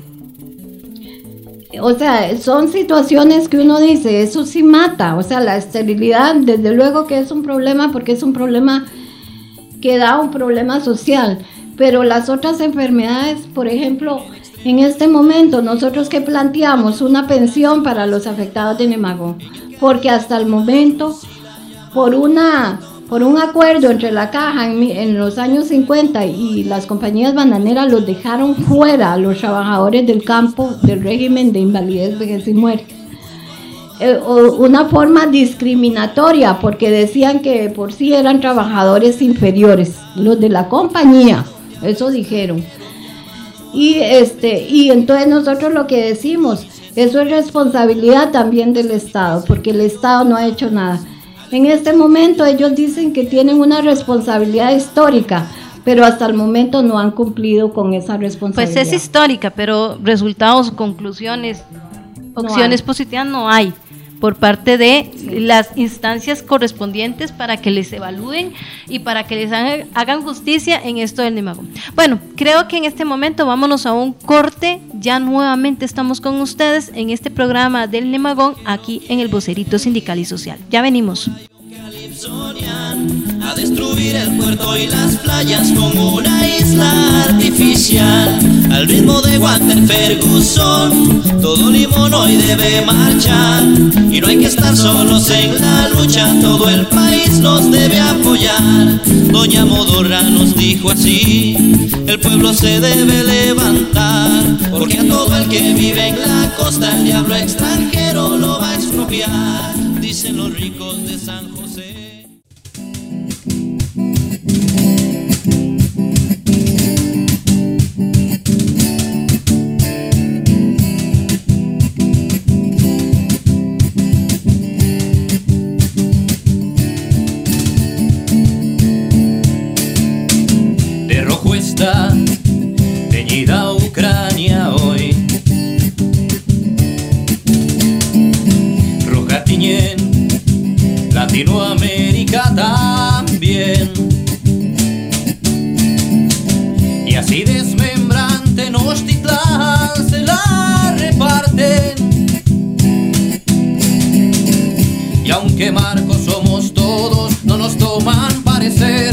O sea, son situaciones que uno dice, eso sí mata. O sea, la esterilidad, desde luego que es un problema, porque es un problema que da un problema social. Pero las otras enfermedades, por ejemplo, en este momento nosotros que planteamos una pensión para los afectados de nemagón, porque hasta el momento, por una por un acuerdo entre la caja en, en los años cincuenta y las compañías bananeras, los dejaron fuera a los trabajadores del campo del régimen de invalidez, vejez y muerte. Eh, una forma discriminatoria, porque decían que por sí eran trabajadores inferiores, los de la compañía, eso dijeron. Y, este, y entonces nosotros lo que decimos, eso es responsabilidad también del Estado, porque el Estado no ha hecho nada. En este momento ellos dicen que tienen una responsabilidad histórica, pero hasta el momento no han cumplido con esa responsabilidad. Pues es histórica, pero resultados, conclusiones, opciones no positivas no hay por parte de sí. las instancias correspondientes para que les evalúen y para que les hagan, hagan justicia en esto del nemagón. Bueno, creo que en este momento vámonos a un corte. Ya nuevamente estamos con ustedes en este programa del nemagón, aquí en el Vocerito Sindical y Social. Ya venimos. A destruir el puerto y las playas como una isla artificial. Al ritmo de Walter Ferguson, todo Limón hoy debe marchar. Y no hay que estar solos en la lucha, todo el país nos debe apoyar. Doña Modorra nos dijo así, el pueblo se debe levantar, porque a todo el que vive en la costa el diablo extranjero lo va a expropiar, dicen los ricos de San José. De rojo está teñida Ucrania hoy, roja tiñen Latinoamérica también, y así desmembrante Tenochtitlán se la reparten. Y aunque marcos somos todos, no nos toman parecer.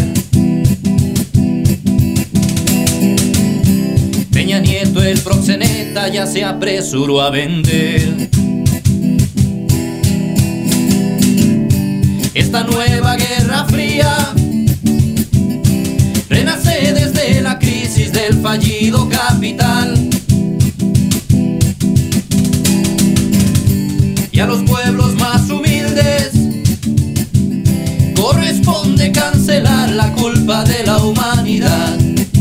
Peña Nieto, el proxeneta, ya se apresuró a vender esta nueva guerra fría. Renace desde la crisis del fallido capital, y a los pueblos más humildes corresponde cancelar la culpa de la humanidad.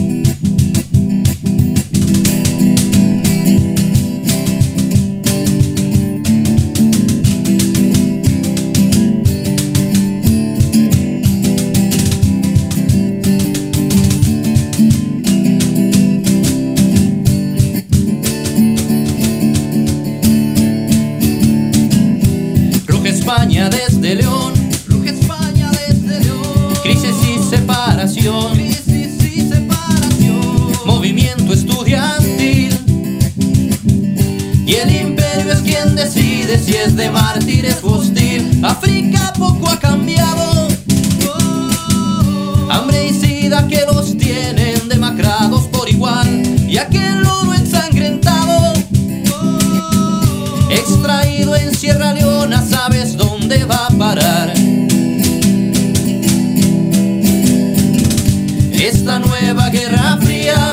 España desde León, ruge España desde León. Crisis y separación, crisis y separación. Movimiento estudiantil, y el imperio es quien decide. decide si es de mártires o hostil. África poco ha cambiado. Hambre y sida que los tienen demacrados por igual. Y aquel lodo ensangrentado, extraído en Sierra Leona, ¿sabes dónde va a parar? Esta nueva guerra fría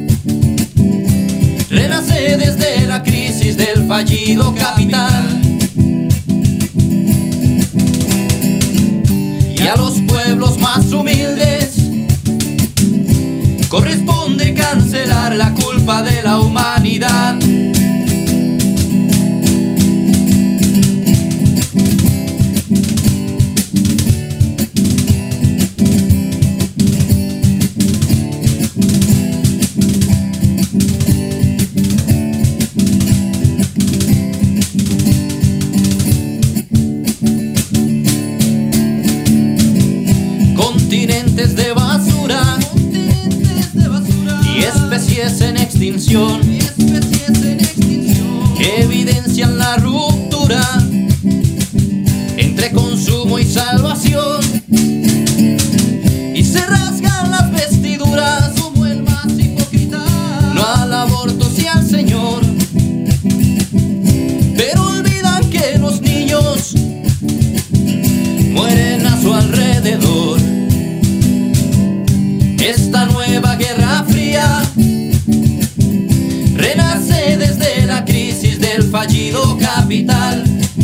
renace desde la crisis del fallido capital. Y a los pueblos más humildes corresponde cancelar la culpa de la humanidad. Continentes de basura, y especies en extinción, que evidencian la ruptura entre consumo y salvación, y se rasgan las vestiduras como el más hipócrita, no al aborto sí al Señor, pero olvidan que los niños mueren a su alrededor. Esta nueva guerra fría renace desde la crisis del fallido capital.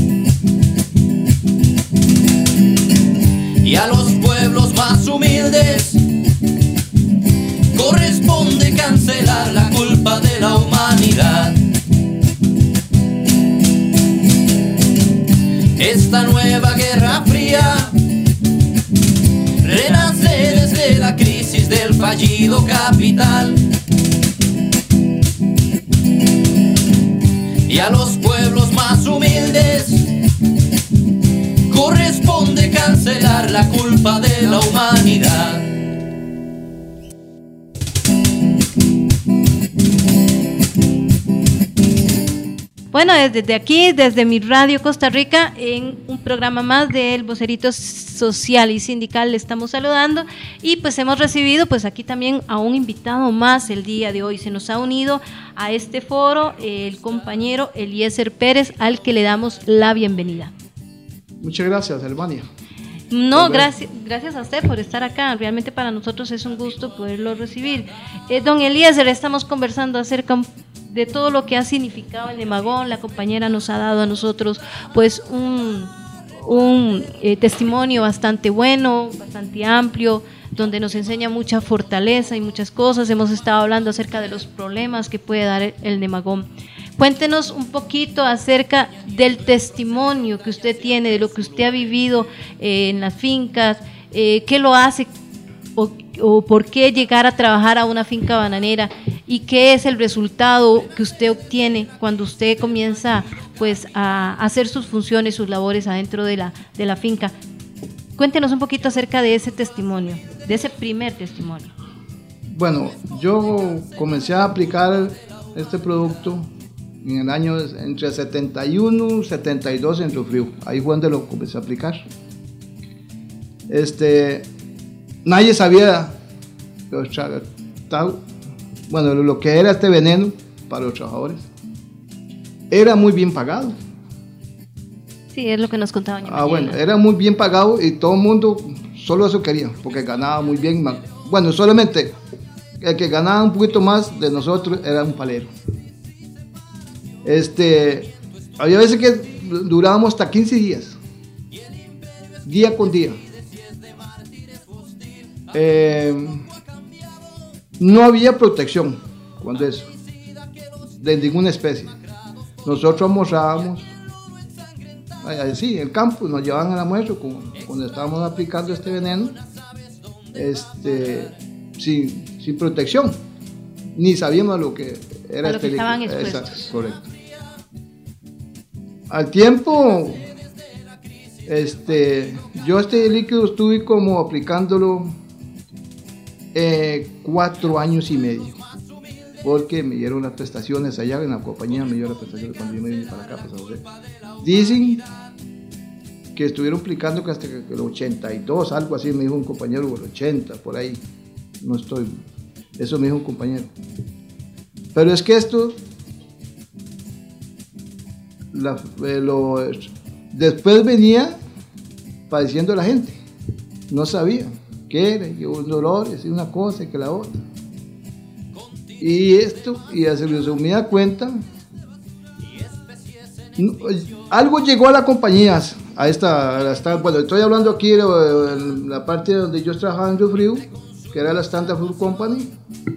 Y a los pueblos más humildes corresponde cancelar la culpa de la humanidad. Esta nueva guerra fría renace desde la crisis del fallido capital. Y a los pueblos más humildes corresponde cancelar la culpa de la humanidad. Bueno, desde aquí, desde mi radio Costa Rica, en un programa más del Vocerito Social y Sindical le estamos saludando, y pues hemos recibido pues aquí también a un invitado más el día de hoy. Se nos ha unido a este foro el compañero Eliezer Pérez, al que le damos la bienvenida. Muchas gracias, Albania. No, gracias, gracias a usted por estar acá. Realmente para nosotros es un gusto poderlo recibir. Eh, don Eliezer, estamos conversando acerca de todo lo que ha significado el Nemagón. La compañera nos ha dado a nosotros pues un, un eh, testimonio bastante bueno, bastante amplio, donde nos enseña mucha fortaleza y muchas cosas. Hemos estado hablando acerca de los problemas que puede dar el, el Nemagón. Cuéntenos un poquito acerca del testimonio que usted tiene, de lo que usted ha vivido eh, en las fincas, eh, qué lo hace o, o por qué llegar a trabajar a una finca bananera, y qué es el resultado que usted obtiene cuando usted comienza pues a hacer sus funciones, sus labores adentro de la, de la finca. Cuéntenos un poquito acerca de ese testimonio, de ese primer testimonio. Bueno, yo comencé a aplicar este producto en el año entre setenta y uno y setenta y dos en Río Frío. Ahí fue donde lo comencé a aplicar. Este, nadie sabía los tra- ta- bueno, lo que era este veneno para los trabajadores. Era muy bien pagado. Sí, es lo que nos contaba doña Ah, bueno, era muy bien pagado y todo el mundo solo eso quería, porque ganaba muy bien. Bueno, solamente el que ganaba un poquito más de nosotros era un palero. Este, había veces que durábamos hasta quince días, día con día. Eh, no había protección cuando eso, de ninguna especie. Nosotros almorzábamos, sí, en el campo, nos llevaban al almuerzo cuando estábamos aplicando este veneno, este, sin, sin protección, ni sabíamos lo que era a lo este que estaban líquido. expuestos. Exacto, correcto. Al tiempo, este, yo este líquido estuve como aplicándolo eh, cuatro años y medio. porque me dieron las prestaciones allá en la compañía, me dieron las prestaciones cuando yo me vine para acá, pues, a José. Dicen que estuvieron aplicando que hasta el ochenta y dos, algo así, me dijo un compañero, o el ochenta, por ahí, no estoy, eso me dijo un compañero. Pero es que esto, la, eh, lo, después venía padeciendo la gente, no sabía qué era, que un dolor, y una cosa y que la otra. Y esto, y a resumida cuenta, no, algo llegó a las compañías, a esta, a esta, bueno, estoy hablando aquí en la parte donde yo trabajaba en Río Frío, que era la Standard Food Company,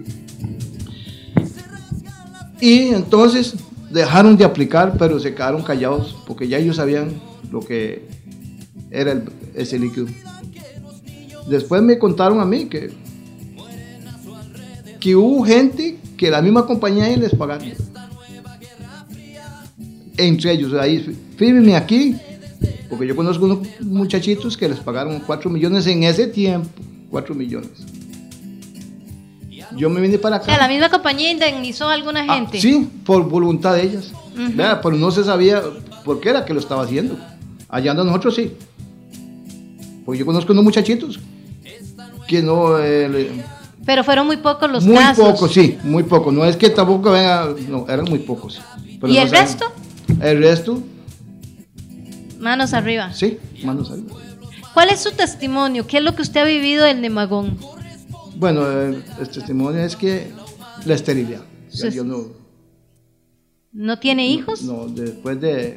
y entonces dejaron de aplicar, pero se quedaron callados, porque ya ellos sabían lo que era el, ese líquido. Después me contaron a mí que, que hubo gente que la misma compañía les pagaron. Entre ellos, ahí, fíjense aquí, porque yo conozco unos muchachitos que les pagaron cuatro millones en ese tiempo, cuatro millones. Yo me vine para acá. O sea, la misma compañía indemnizó a alguna gente. Ah, sí, por voluntad de ellas. Uh-huh. ¿Verdad? Pero no se sabía por qué era que lo estaba haciendo. Allá ando nosotros sí. Porque yo conozco unos muchachitos que no... Eh, le, pero fueron muy pocos los muy casos. Muy pocos, sí, muy pocos. No es que tampoco venga... No, eran muy pocos. ¿Y no el saben. resto? El resto... Manos arriba. Sí, manos arriba. ¿Cuál es su testimonio? ¿Qué es lo que usted ha vivido del Nemagón? Bueno, el, el testimonio es que la esterilidad. O sea, yo no, ¿No tiene hijos? No, después de...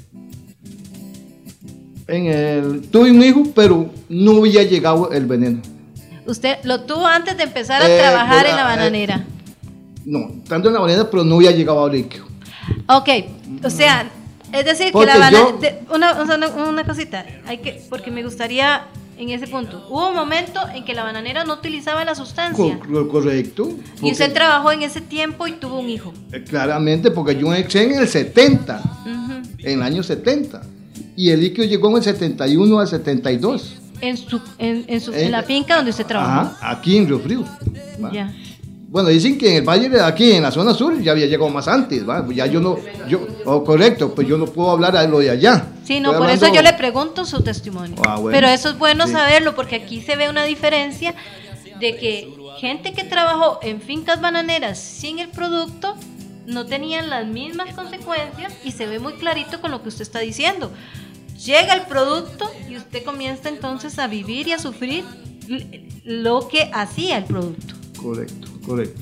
En el, tuve un hijo, pero no había llegado el veneno. ¿Usted lo tuvo antes de empezar a Eh, trabajar por- en la eh, bananera? No, tanto en la bananera, pero no había llegado al líquido. Ok, o sea, es decir, que Porque la bananera... yo- Una, una, una cosita, hay que, porque me gustaría en ese punto. Hubo un momento en que la bananera no utilizaba la sustancia. Co- correcto. Y usted porque- trabajó en ese tiempo y tuvo un hijo. eh, Claramente, porque yo entré en el setenta, Ujú. en el año setenta. Y el líquido llegó en el setenta y uno al setenta y dos. En, su, en, en, su, Eh, en la finca donde usted trabajó. Ajá, aquí en Río Frío. ¿va? Ya. Bueno, dicen que en el valle de aquí, en la zona sur, ya había llegado más antes, ¿va? Pues ya yo no, yo, oh, correcto, pues yo no puedo hablar de lo de allá. Sí, no, Estoy por hablando- eso yo le pregunto su testimonio. Ah, bueno. Pero eso es bueno Sí. saberlo porque aquí se ve una diferencia de que gente que trabajó en fincas bananeras sin el producto no tenían las mismas consecuencias y se ve muy clarito con lo que usted está diciendo. Llega el producto y usted comienza entonces a vivir y a sufrir l- lo que hacía el producto. Correcto, correcto.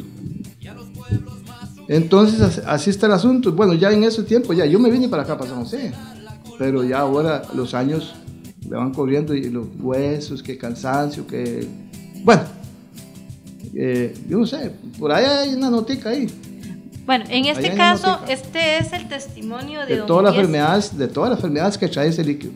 Entonces, así- así está el asunto. Bueno, ya en ese tiempo, ya yo me vine para acá, para San José, pero ya ahora los años le van corriendo y los huesos, que cansancio, que... Bueno, eh, yo no sé, por ahí hay una notica ahí, Bueno, en este Allá en caso, Notica. este es el testimonio de, de don todas las Elías. enfermedades, de todas las enfermedades que trae ese líquido.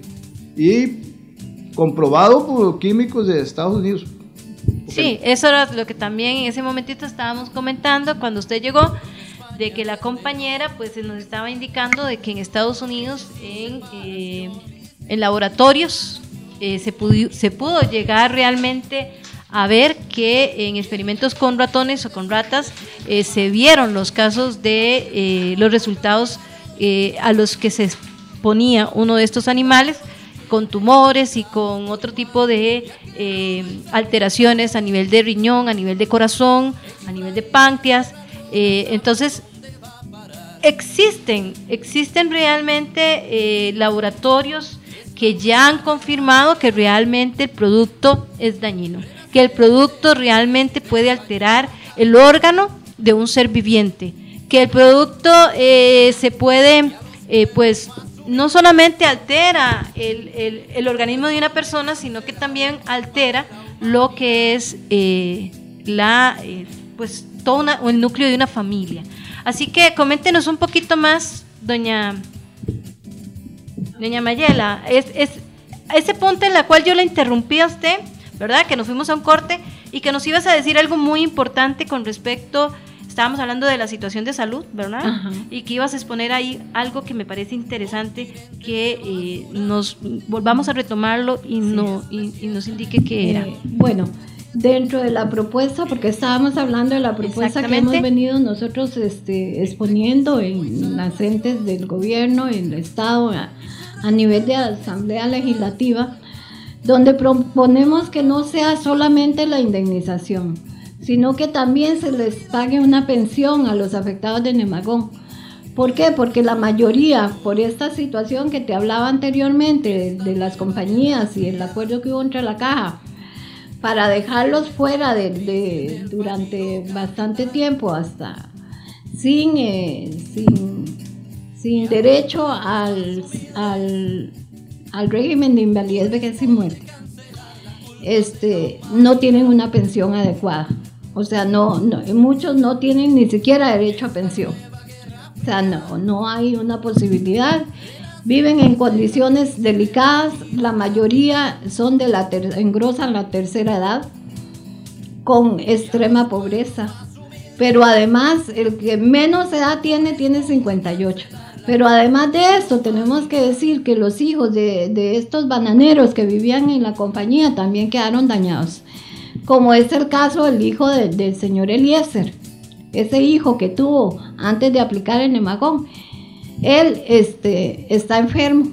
Y comprobado por químicos de Estados Unidos. Sí, eso era lo que también en ese momentito estábamos comentando cuando usted llegó, de que la compañera pues nos estaba indicando de que en Estados Unidos en, eh, en laboratorios eh, se, pudo, se pudo llegar realmente a ver que en experimentos con ratones o con ratas eh, se vieron los casos de eh, los resultados eh, a los que se exponía uno de estos animales con tumores y con otro tipo de eh, alteraciones a nivel de riñón, a nivel de corazón, a nivel de páncreas. Eh, entonces, existen, existen realmente eh, laboratorios que ya han confirmado que realmente el producto es dañino, que el producto realmente puede alterar el órgano de un ser viviente, que el producto eh, se puede, eh, pues, no solamente altera el, el, el organismo de una persona, sino que también altera lo que es eh, la, eh, pues, todo una, el núcleo de una familia. Así que coméntenos un poquito más, doña, doña Mayela, es, es ese punto en la cual yo la interrumpí a usted, ¿verdad? Que nos fuimos a un corte y que nos ibas a decir algo muy importante con respecto, estábamos hablando de la situación de salud, ¿verdad? Ajá. Y que ibas a exponer ahí algo que me parece interesante, que eh, nos volvamos a retomarlo y, no, y, y nos indique qué era. Eh, bueno, dentro de la propuesta, porque estábamos hablando de la propuesta que hemos venido nosotros este, exponiendo en las entes del gobierno, en el Estado, a, a nivel de Asamblea Legislativa, donde proponemos que no sea solamente la indemnización, sino que también se les pague una pensión a los afectados de Nemagón. ¿Por qué? Porque la mayoría, por esta situación que te hablaba anteriormente de, de las compañías y el acuerdo que hubo entre la caja, para dejarlos fuera de, de durante bastante tiempo, hasta sin, eh, sin, sin derecho al, al, al régimen de invalidez, vejez y muerte, este, no tienen una pensión adecuada. O sea, no, no, muchos no tienen ni siquiera derecho a pensión. O sea, no, no hay una posibilidad. Viven en condiciones delicadas, la mayoría son de la ter- engrosan la tercera edad, con extrema pobreza. Pero además, el que menos edad tiene, tiene cincuenta y ocho. Pero además de esto, tenemos que decir que los hijos de, de estos bananeros que vivían en la compañía también quedaron dañados. Como es el caso del hijo de, del señor Eliezer, ese hijo que tuvo antes de aplicar el Nemagón. Él este, está enfermo,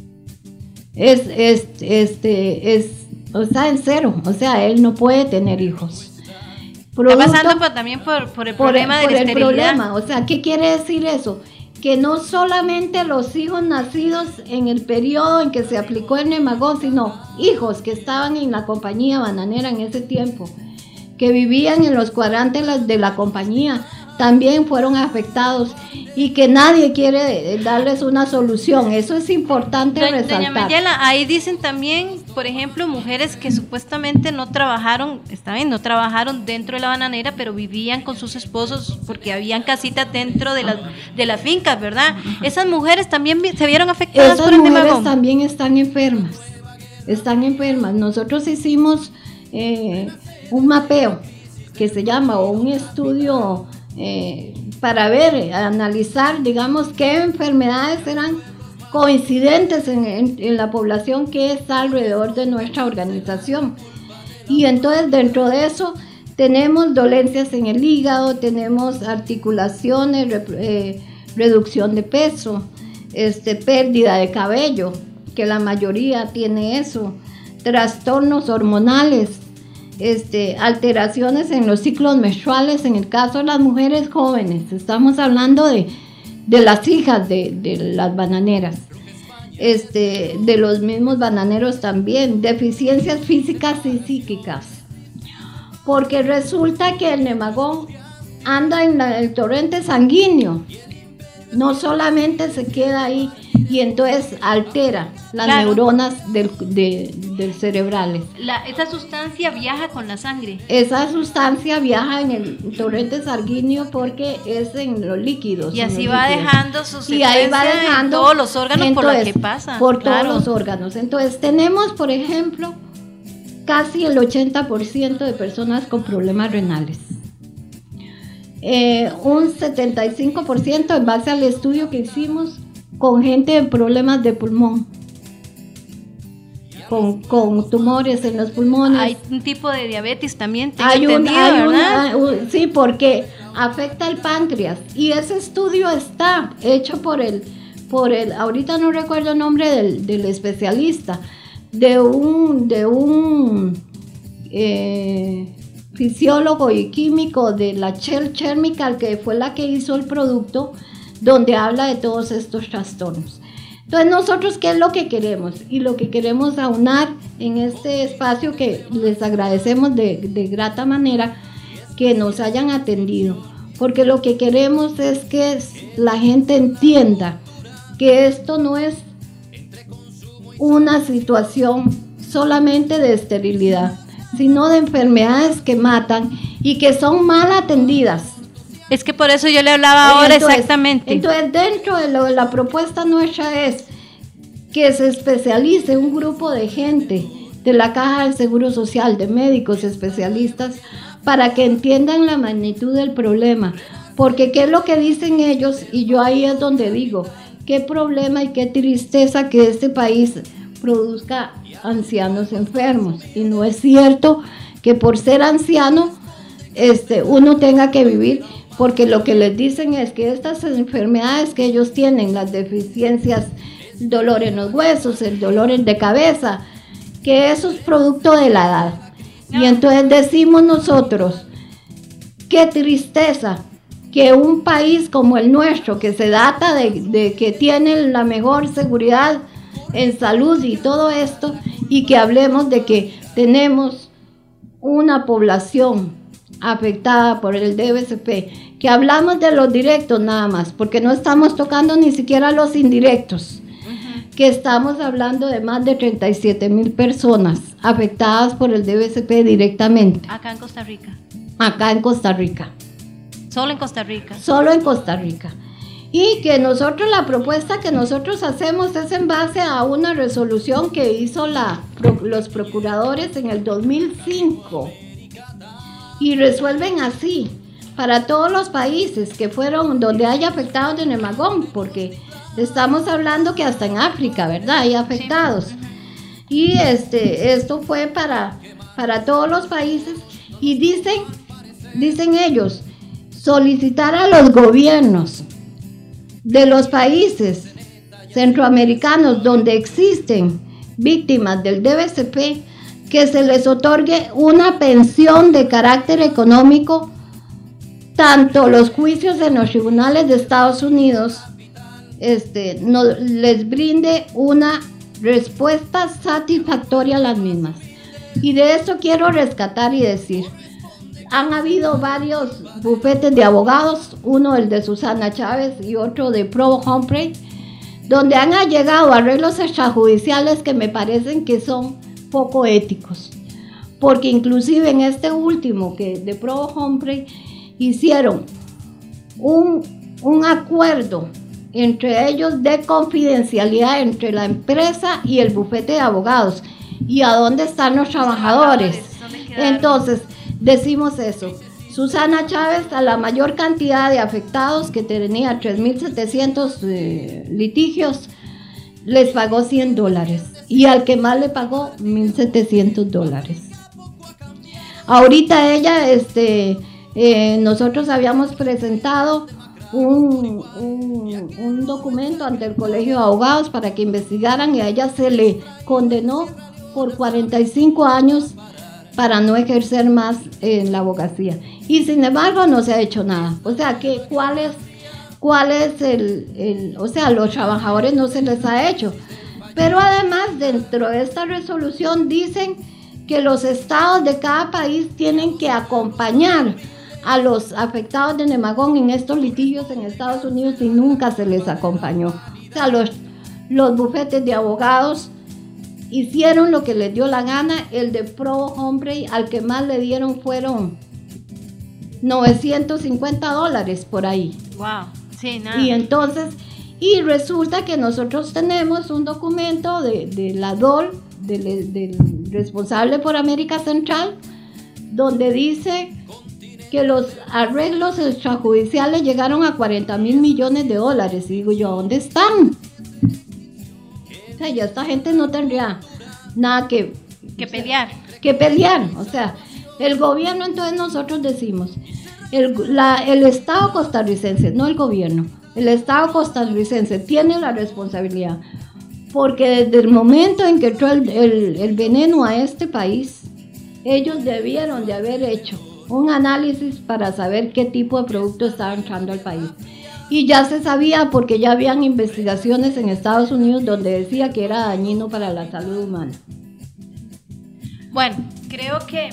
es, es, este, es, está en cero, o sea, él no puede tener hijos. Producto, está pasando por, también por, por el por, problema por de la el esterilidad. Problema. O sea, ¿qué quiere decir eso? Que no solamente los hijos nacidos en el periodo en que se aplicó el Nemagón, sino hijos que estaban en la compañía bananera en ese tiempo, que vivían en los cuadrantes de la compañía, también fueron afectados y que nadie quiere darles una solución. Eso es importante Doña, resaltar. Doña Mayela, ahí dicen también, por ejemplo, mujeres que supuestamente no trabajaron, está bien, no trabajaron dentro de la bananera, pero vivían con sus esposos porque habían casitas dentro de las de las fincas, ¿verdad? Esas mujeres también vi, se vieron afectadas Esas por el mujeres Nemagón. También están enfermas, están enfermas. Nosotros hicimos eh, un mapeo que se llama, o un estudio Eh, para ver, analizar, digamos, qué enfermedades eran coincidentes en, en, en la población que está alrededor de nuestra organización. Y entonces dentro de eso tenemos dolencias en el hígado, tenemos articulaciones, re, eh, reducción de peso, este, pérdida de cabello, que la mayoría tiene eso, trastornos hormonales, Este, alteraciones en los ciclos menstruales en el caso de las mujeres jóvenes. Estamos hablando de, de las hijas de, de las bananeras, este, de los mismos bananeros también, deficiencias físicas y psíquicas, porque resulta que el Nemagón anda en la, el torrente sanguíneo, no solamente se queda ahí y entonces altera las claro. neuronas del, de, del cerebrales. La, esa sustancia viaja con la sangre. Esa sustancia viaja en el torrente sanguíneo porque es en los líquidos. Y así va líquidos. dejando sus y ahí va dejando todos los órganos entonces, por los que pasa. Por claro. todos los órganos. Entonces tenemos, por ejemplo, casi el ochenta por ciento de personas con problemas renales. Eh, un setenta y cinco por ciento en base al estudio que hicimos con gente en problemas de pulmón, con, con tumores en los pulmones. Hay un tipo de diabetes también, tengo hay un, entendido, hay ¿verdad? Un, un, sí, porque afecta el páncreas y ese estudio está hecho por el, por el ahorita no recuerdo el nombre del, del especialista, de un, de un eh, fisiólogo y químico de la Shell Chemical, que fue la que hizo el producto, donde habla de todos estos trastornos. Entonces nosotros, ¿qué es lo que queremos? Y lo que queremos aunar en este espacio, que les agradecemos de, de grata manera que nos hayan atendido, porque lo que queremos es que la gente entienda que esto no es una situación solamente de esterilidad, sino de enfermedades que matan y que son mal atendidas. Es que por eso yo le hablaba ahora entonces, exactamente. Entonces, dentro de, lo, de la propuesta nuestra es que se especialice un grupo de gente de la Caja del Seguro Social, de médicos especialistas, para que entiendan la magnitud del problema. Porque qué es lo que dicen ellos, y yo ahí es donde digo, qué problema y qué tristeza que este país produzca ancianos enfermos. Y no es cierto que por ser anciano este, uno tenga que vivir, porque lo que les dicen es que estas enfermedades que ellos tienen, las deficiencias, el dolor en los huesos, el dolor de cabeza, que eso es producto de la edad. Y entonces decimos nosotros, qué tristeza que un país como el nuestro, que se data de, de que tiene la mejor seguridad en salud y todo esto, y que hablemos de que tenemos una población afectada por el D B C P, que hablamos de los directos nada más, porque no estamos tocando ni siquiera los indirectos, uh-huh. que estamos hablando de más de treinta y siete mil personas afectadas por el D B C P directamente. Acá en Costa Rica. Acá en Costa Rica. Solo en Costa Rica. Solo en Costa Rica. Y que nosotros, la propuesta que nosotros hacemos es en base a una resolución que hizo la, los procuradores en el dos mil cinco. Y resuelven así, para todos los países que fueron donde haya afectados de Nemagón, porque estamos hablando que hasta en África, ¿verdad? Hay afectados. Sí. Y este, esto fue para, para todos los países, y dicen, dicen ellos, solicitar a los gobiernos de los países centroamericanos donde existen víctimas del D B C P, que se les otorgue una pensión de carácter económico, tanto los juicios en los tribunales de Estados Unidos este, no, les brinde una respuesta satisfactoria a las mismas. Y de eso quiero rescatar y decir, han habido varios bufetes de abogados, uno el de Susana Chávez y otro de Provo Humphrey, donde han llegado a arreglos extrajudiciales que me parecen que son poco éticos, porque inclusive en este último que de Provo Humphrey hicieron un, un acuerdo entre ellos de confidencialidad entre la empresa y el bufete de abogados. ¿Y a dónde están los trabajadores? Entonces decimos eso. Susana Chávez, a la mayor cantidad de afectados, que tenía tres mil setecientos eh, litigios, les pagó cien dólares, y al que más le pagó mil setecientos dólares. Ahorita ella, este, eh, nosotros habíamos presentado un, un, un documento ante el Colegio de Abogados para que investigaran, y a ella se le condenó por cuarenta y cinco años para no ejercer más en eh, la abogacía. Y sin embargo no se ha hecho nada. O sea, que ¿cuál es, cuál es el, el, o sea, los trabajadores no se les ha hecho? Pero además, dentro de esta resolución dicen que los estados de cada país tienen que acompañar a los afectados de Nemagón en estos litigios en Estados Unidos, y nunca se les acompañó. O sea, los, los bufetes de abogados hicieron lo que les dio la gana. El de Provo Humphrey, al que más le dieron fueron novecientos cincuenta dólares por ahí. Wow, sí, nada. Y entonces, y resulta que nosotros tenemos un documento de, de la D O L, del, del responsable por América Central, donde dice que los arreglos extrajudiciales llegaron a cuarenta mil millones de dólares. Y digo yo, ¿dónde están? O sea, ya esta gente no tendría nada que, que pelear. Que pelear. O sea, el gobierno, entonces nosotros decimos, el, la, el Estado costarricense, no el gobierno, el Estado costarricense tiene la responsabilidad, porque desde el momento en que entró el, el, el veneno a este país, ellos debieron de haber hecho un análisis para saber qué tipo de producto estaba entrando al país. Y ya se sabía, porque ya habían investigaciones en Estados Unidos donde decía que era dañino para la salud humana. Bueno, creo que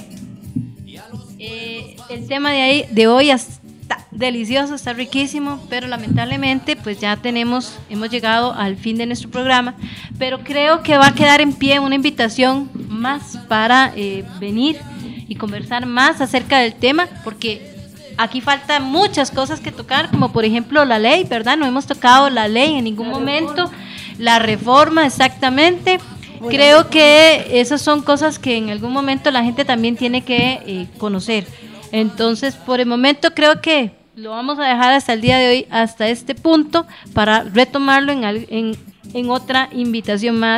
eh, el tema de, ahí, de hoy está delicioso, está riquísimo, pero lamentablemente pues ya tenemos, hemos llegado al fin de nuestro programa, pero creo que va a quedar en pie una invitación más para eh, venir y conversar más acerca del tema, porque aquí faltan muchas cosas que tocar, como por ejemplo la ley, ¿verdad? No hemos tocado la ley en ningún la momento, reforma. La reforma, exactamente. Bueno, creo que esas son cosas que en algún momento la gente también tiene que eh, conocer. Entonces, por el momento creo que lo vamos a dejar hasta el día de hoy, hasta este punto, para retomarlo en, en, en otra invitación más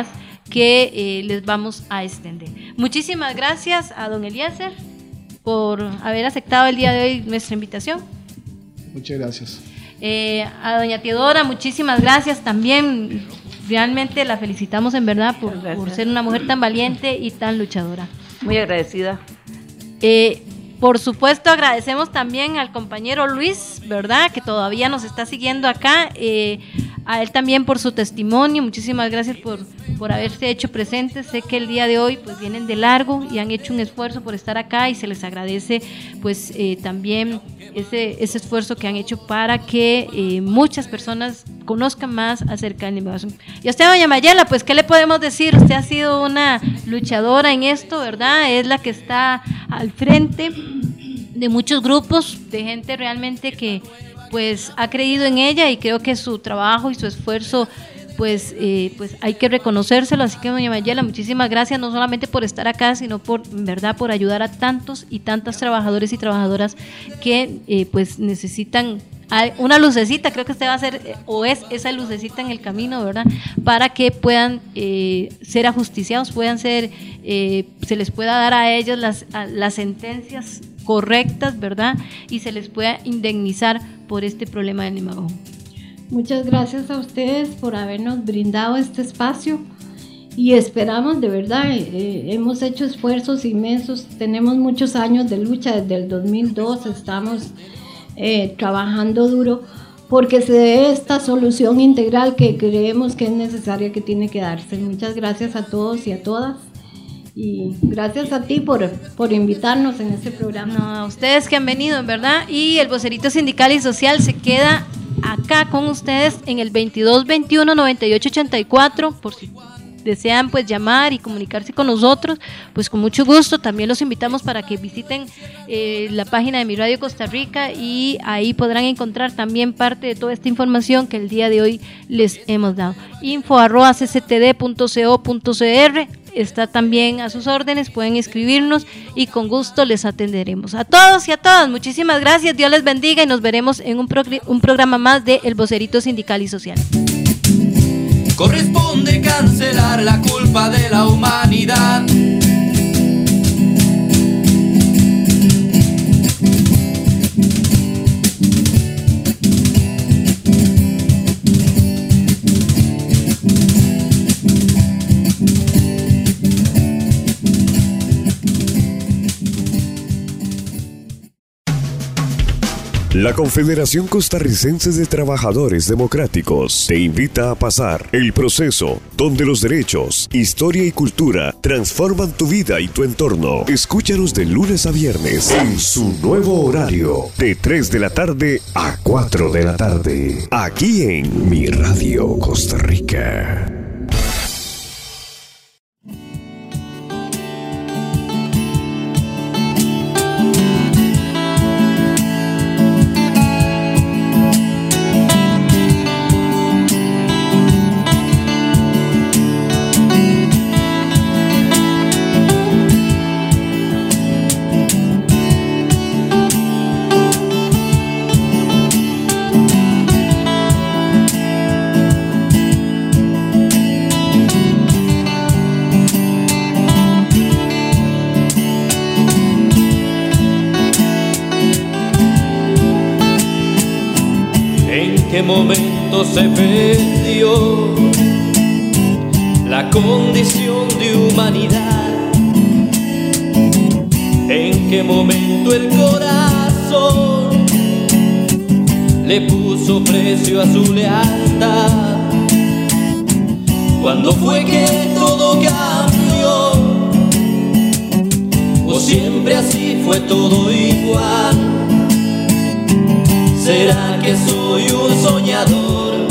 que eh, les vamos a extender. Muchísimas gracias a don Eliezer por haber aceptado el día de hoy nuestra invitación. Muchas gracias. Eh, a doña Teodora, muchísimas gracias también. Realmente la felicitamos en verdad por, por ser una mujer tan valiente y tan luchadora. Muy agradecida. Eh, por supuesto, agradecemos también al compañero Luis, ¿verdad? Que todavía nos está siguiendo acá. Eh, a él también por su testimonio. Muchísimas gracias por, por haberse hecho presentes. Sé que el día de hoy pues vienen de largo y han hecho un esfuerzo por estar acá y se les agradece pues eh, también ese, ese esfuerzo que han hecho para que eh, muchas personas conozcan más acerca del Nimagón. Y a usted, doña Mayela, pues ¿qué le podemos decir? Usted ha sido una luchadora en esto, ¿verdad? Es la que está al frente de muchos grupos, de gente realmente que pues ha creído en ella, y creo que su trabajo y su esfuerzo pues, eh, pues hay que reconocérselo. Así que doña Mayela, muchísimas gracias, no solamente por estar acá, sino por, en verdad, por ayudar a tantos y tantas trabajadores y trabajadoras que eh, pues necesitan una lucecita. Creo que usted va a ser eh, o es esa lucecita en el camino, ¿verdad? Para que puedan eh, ser ajusticiados, puedan ser, eh, se les pueda dar a ellos las, a, las sentencias correctas, ¿verdad? Y se les pueda indemnizar por este problema del Nimagón. Muchas gracias a ustedes por habernos brindado este espacio y esperamos, de verdad, eh, hemos hecho esfuerzos inmensos, tenemos muchos años de lucha, desde el dos mil dos estamos eh, trabajando duro porque se dé esta solución integral que creemos que es necesaria, que tiene que darse. Muchas gracias a todos y a todas. Y gracias a ti por, por invitarnos en este programa. No, a ustedes que han venido, en verdad. Y el Vocerito Sindical y Social se queda acá con ustedes en el veintidós veintiuno noventa y ocho ochenta y cuatro, por si desean pues llamar y comunicarse con nosotros, pues con mucho gusto. También los invitamos para que visiten eh, la página de Mi Radio Costa Rica, y ahí podrán encontrar también parte de toda esta información que el día de hoy les hemos dado. info arroba c c t d punto co punto c r está también a sus órdenes, pueden escribirnos y con gusto les atenderemos. A todos y a todas, muchísimas gracias, Dios les bendiga, y nos veremos en un, progr- un programa más de El Vocerito Sindical y Social. Corresponde cancelar la culpa de la humanidad. La Confederación Costarricense de Trabajadores Democráticos te invita a pasar el proceso donde los derechos, historia y cultura transforman tu vida y tu entorno. Escúchanos de lunes a viernes en su nuevo horario, de tres de la tarde a cuatro de la tarde, aquí en Mi Radio Costa Rica. Momento se perdió la condición de humanidad. En qué momento el corazón le puso precio a su lealtad. Cuando fue que todo cambió, o siempre así fue todo igual. ¿Será que soy un soñador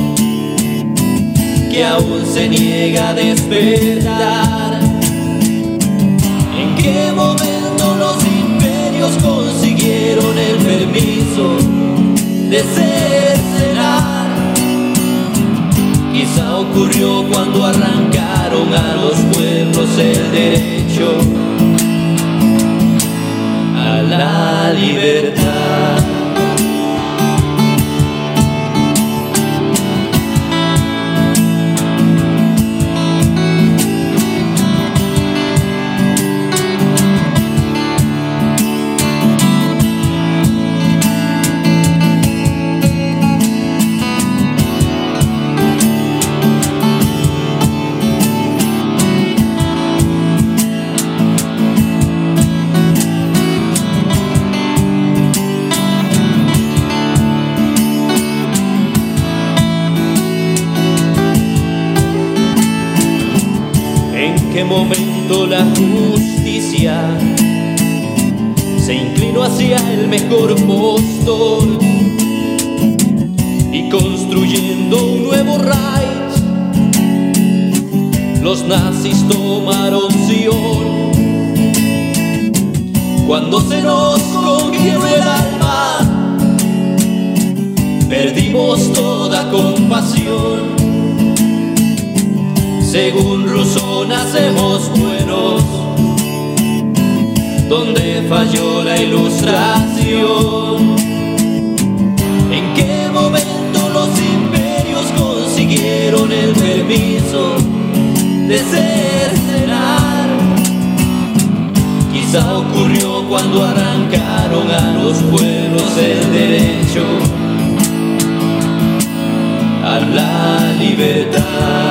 que aún se niega a despertar? ¿En qué momento los imperios consiguieron el permiso de cercenar? Quizá ocurrió cuando arrancaron a los pueblos el derecho a la libertad. qué momento la justicia se inclinó hacia el mejor postor y construyendo un nuevo Reich, los nazis tomaron Sion. Cuando se nos congeló el alma, perdimos toda compasión. Según Rousseau nacemos buenos, donde falló la ilustración. ¿En qué momento los imperios consiguieron el permiso de cercenar? Quizá ocurrió cuando arrancaron a los pueblos el derecho a la libertad.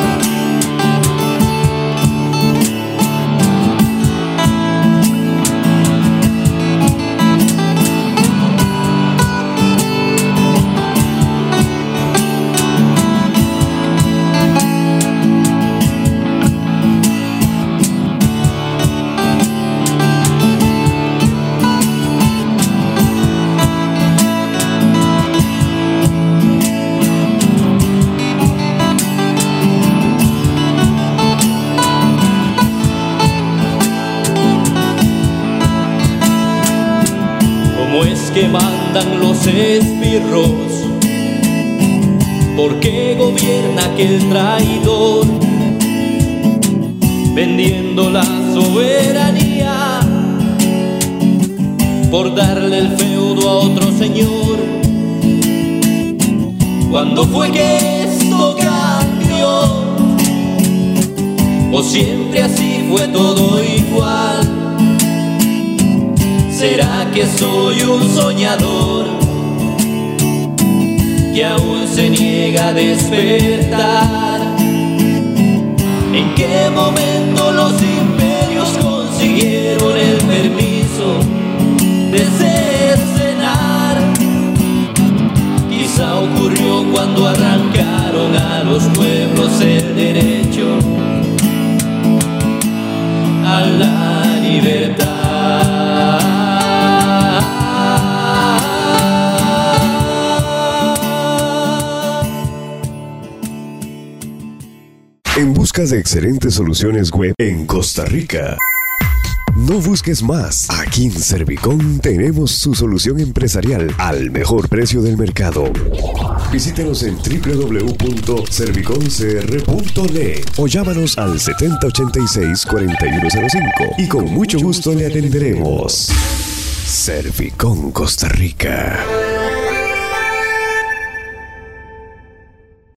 Que mandan los esbirros, ¿por qué gobierna aquel traidor? Vendiendo la soberanía por darle el feudo a otro señor. ¿Cuándo fue que esto cambió? ¿O siempre así fue todo igual? ¿Será que soy un soñador que aún se niega a despertar? ¿En qué momento los imperios consiguieron el permiso de cercenar? Quizá ocurrió cuando arrancaron a los pueblos el derecho a la libertad. En busca de excelentes soluciones web en Costa Rica. No busques más. Aquí en Servicom tenemos su solución empresarial al mejor precio del mercado. Visítenos en doble u doble u doble u punto servicom c r punto net o llámanos al setenta ochenta y seis cuarenta y uno cero cinco y con mucho gusto le atenderemos. Servicom Costa Rica.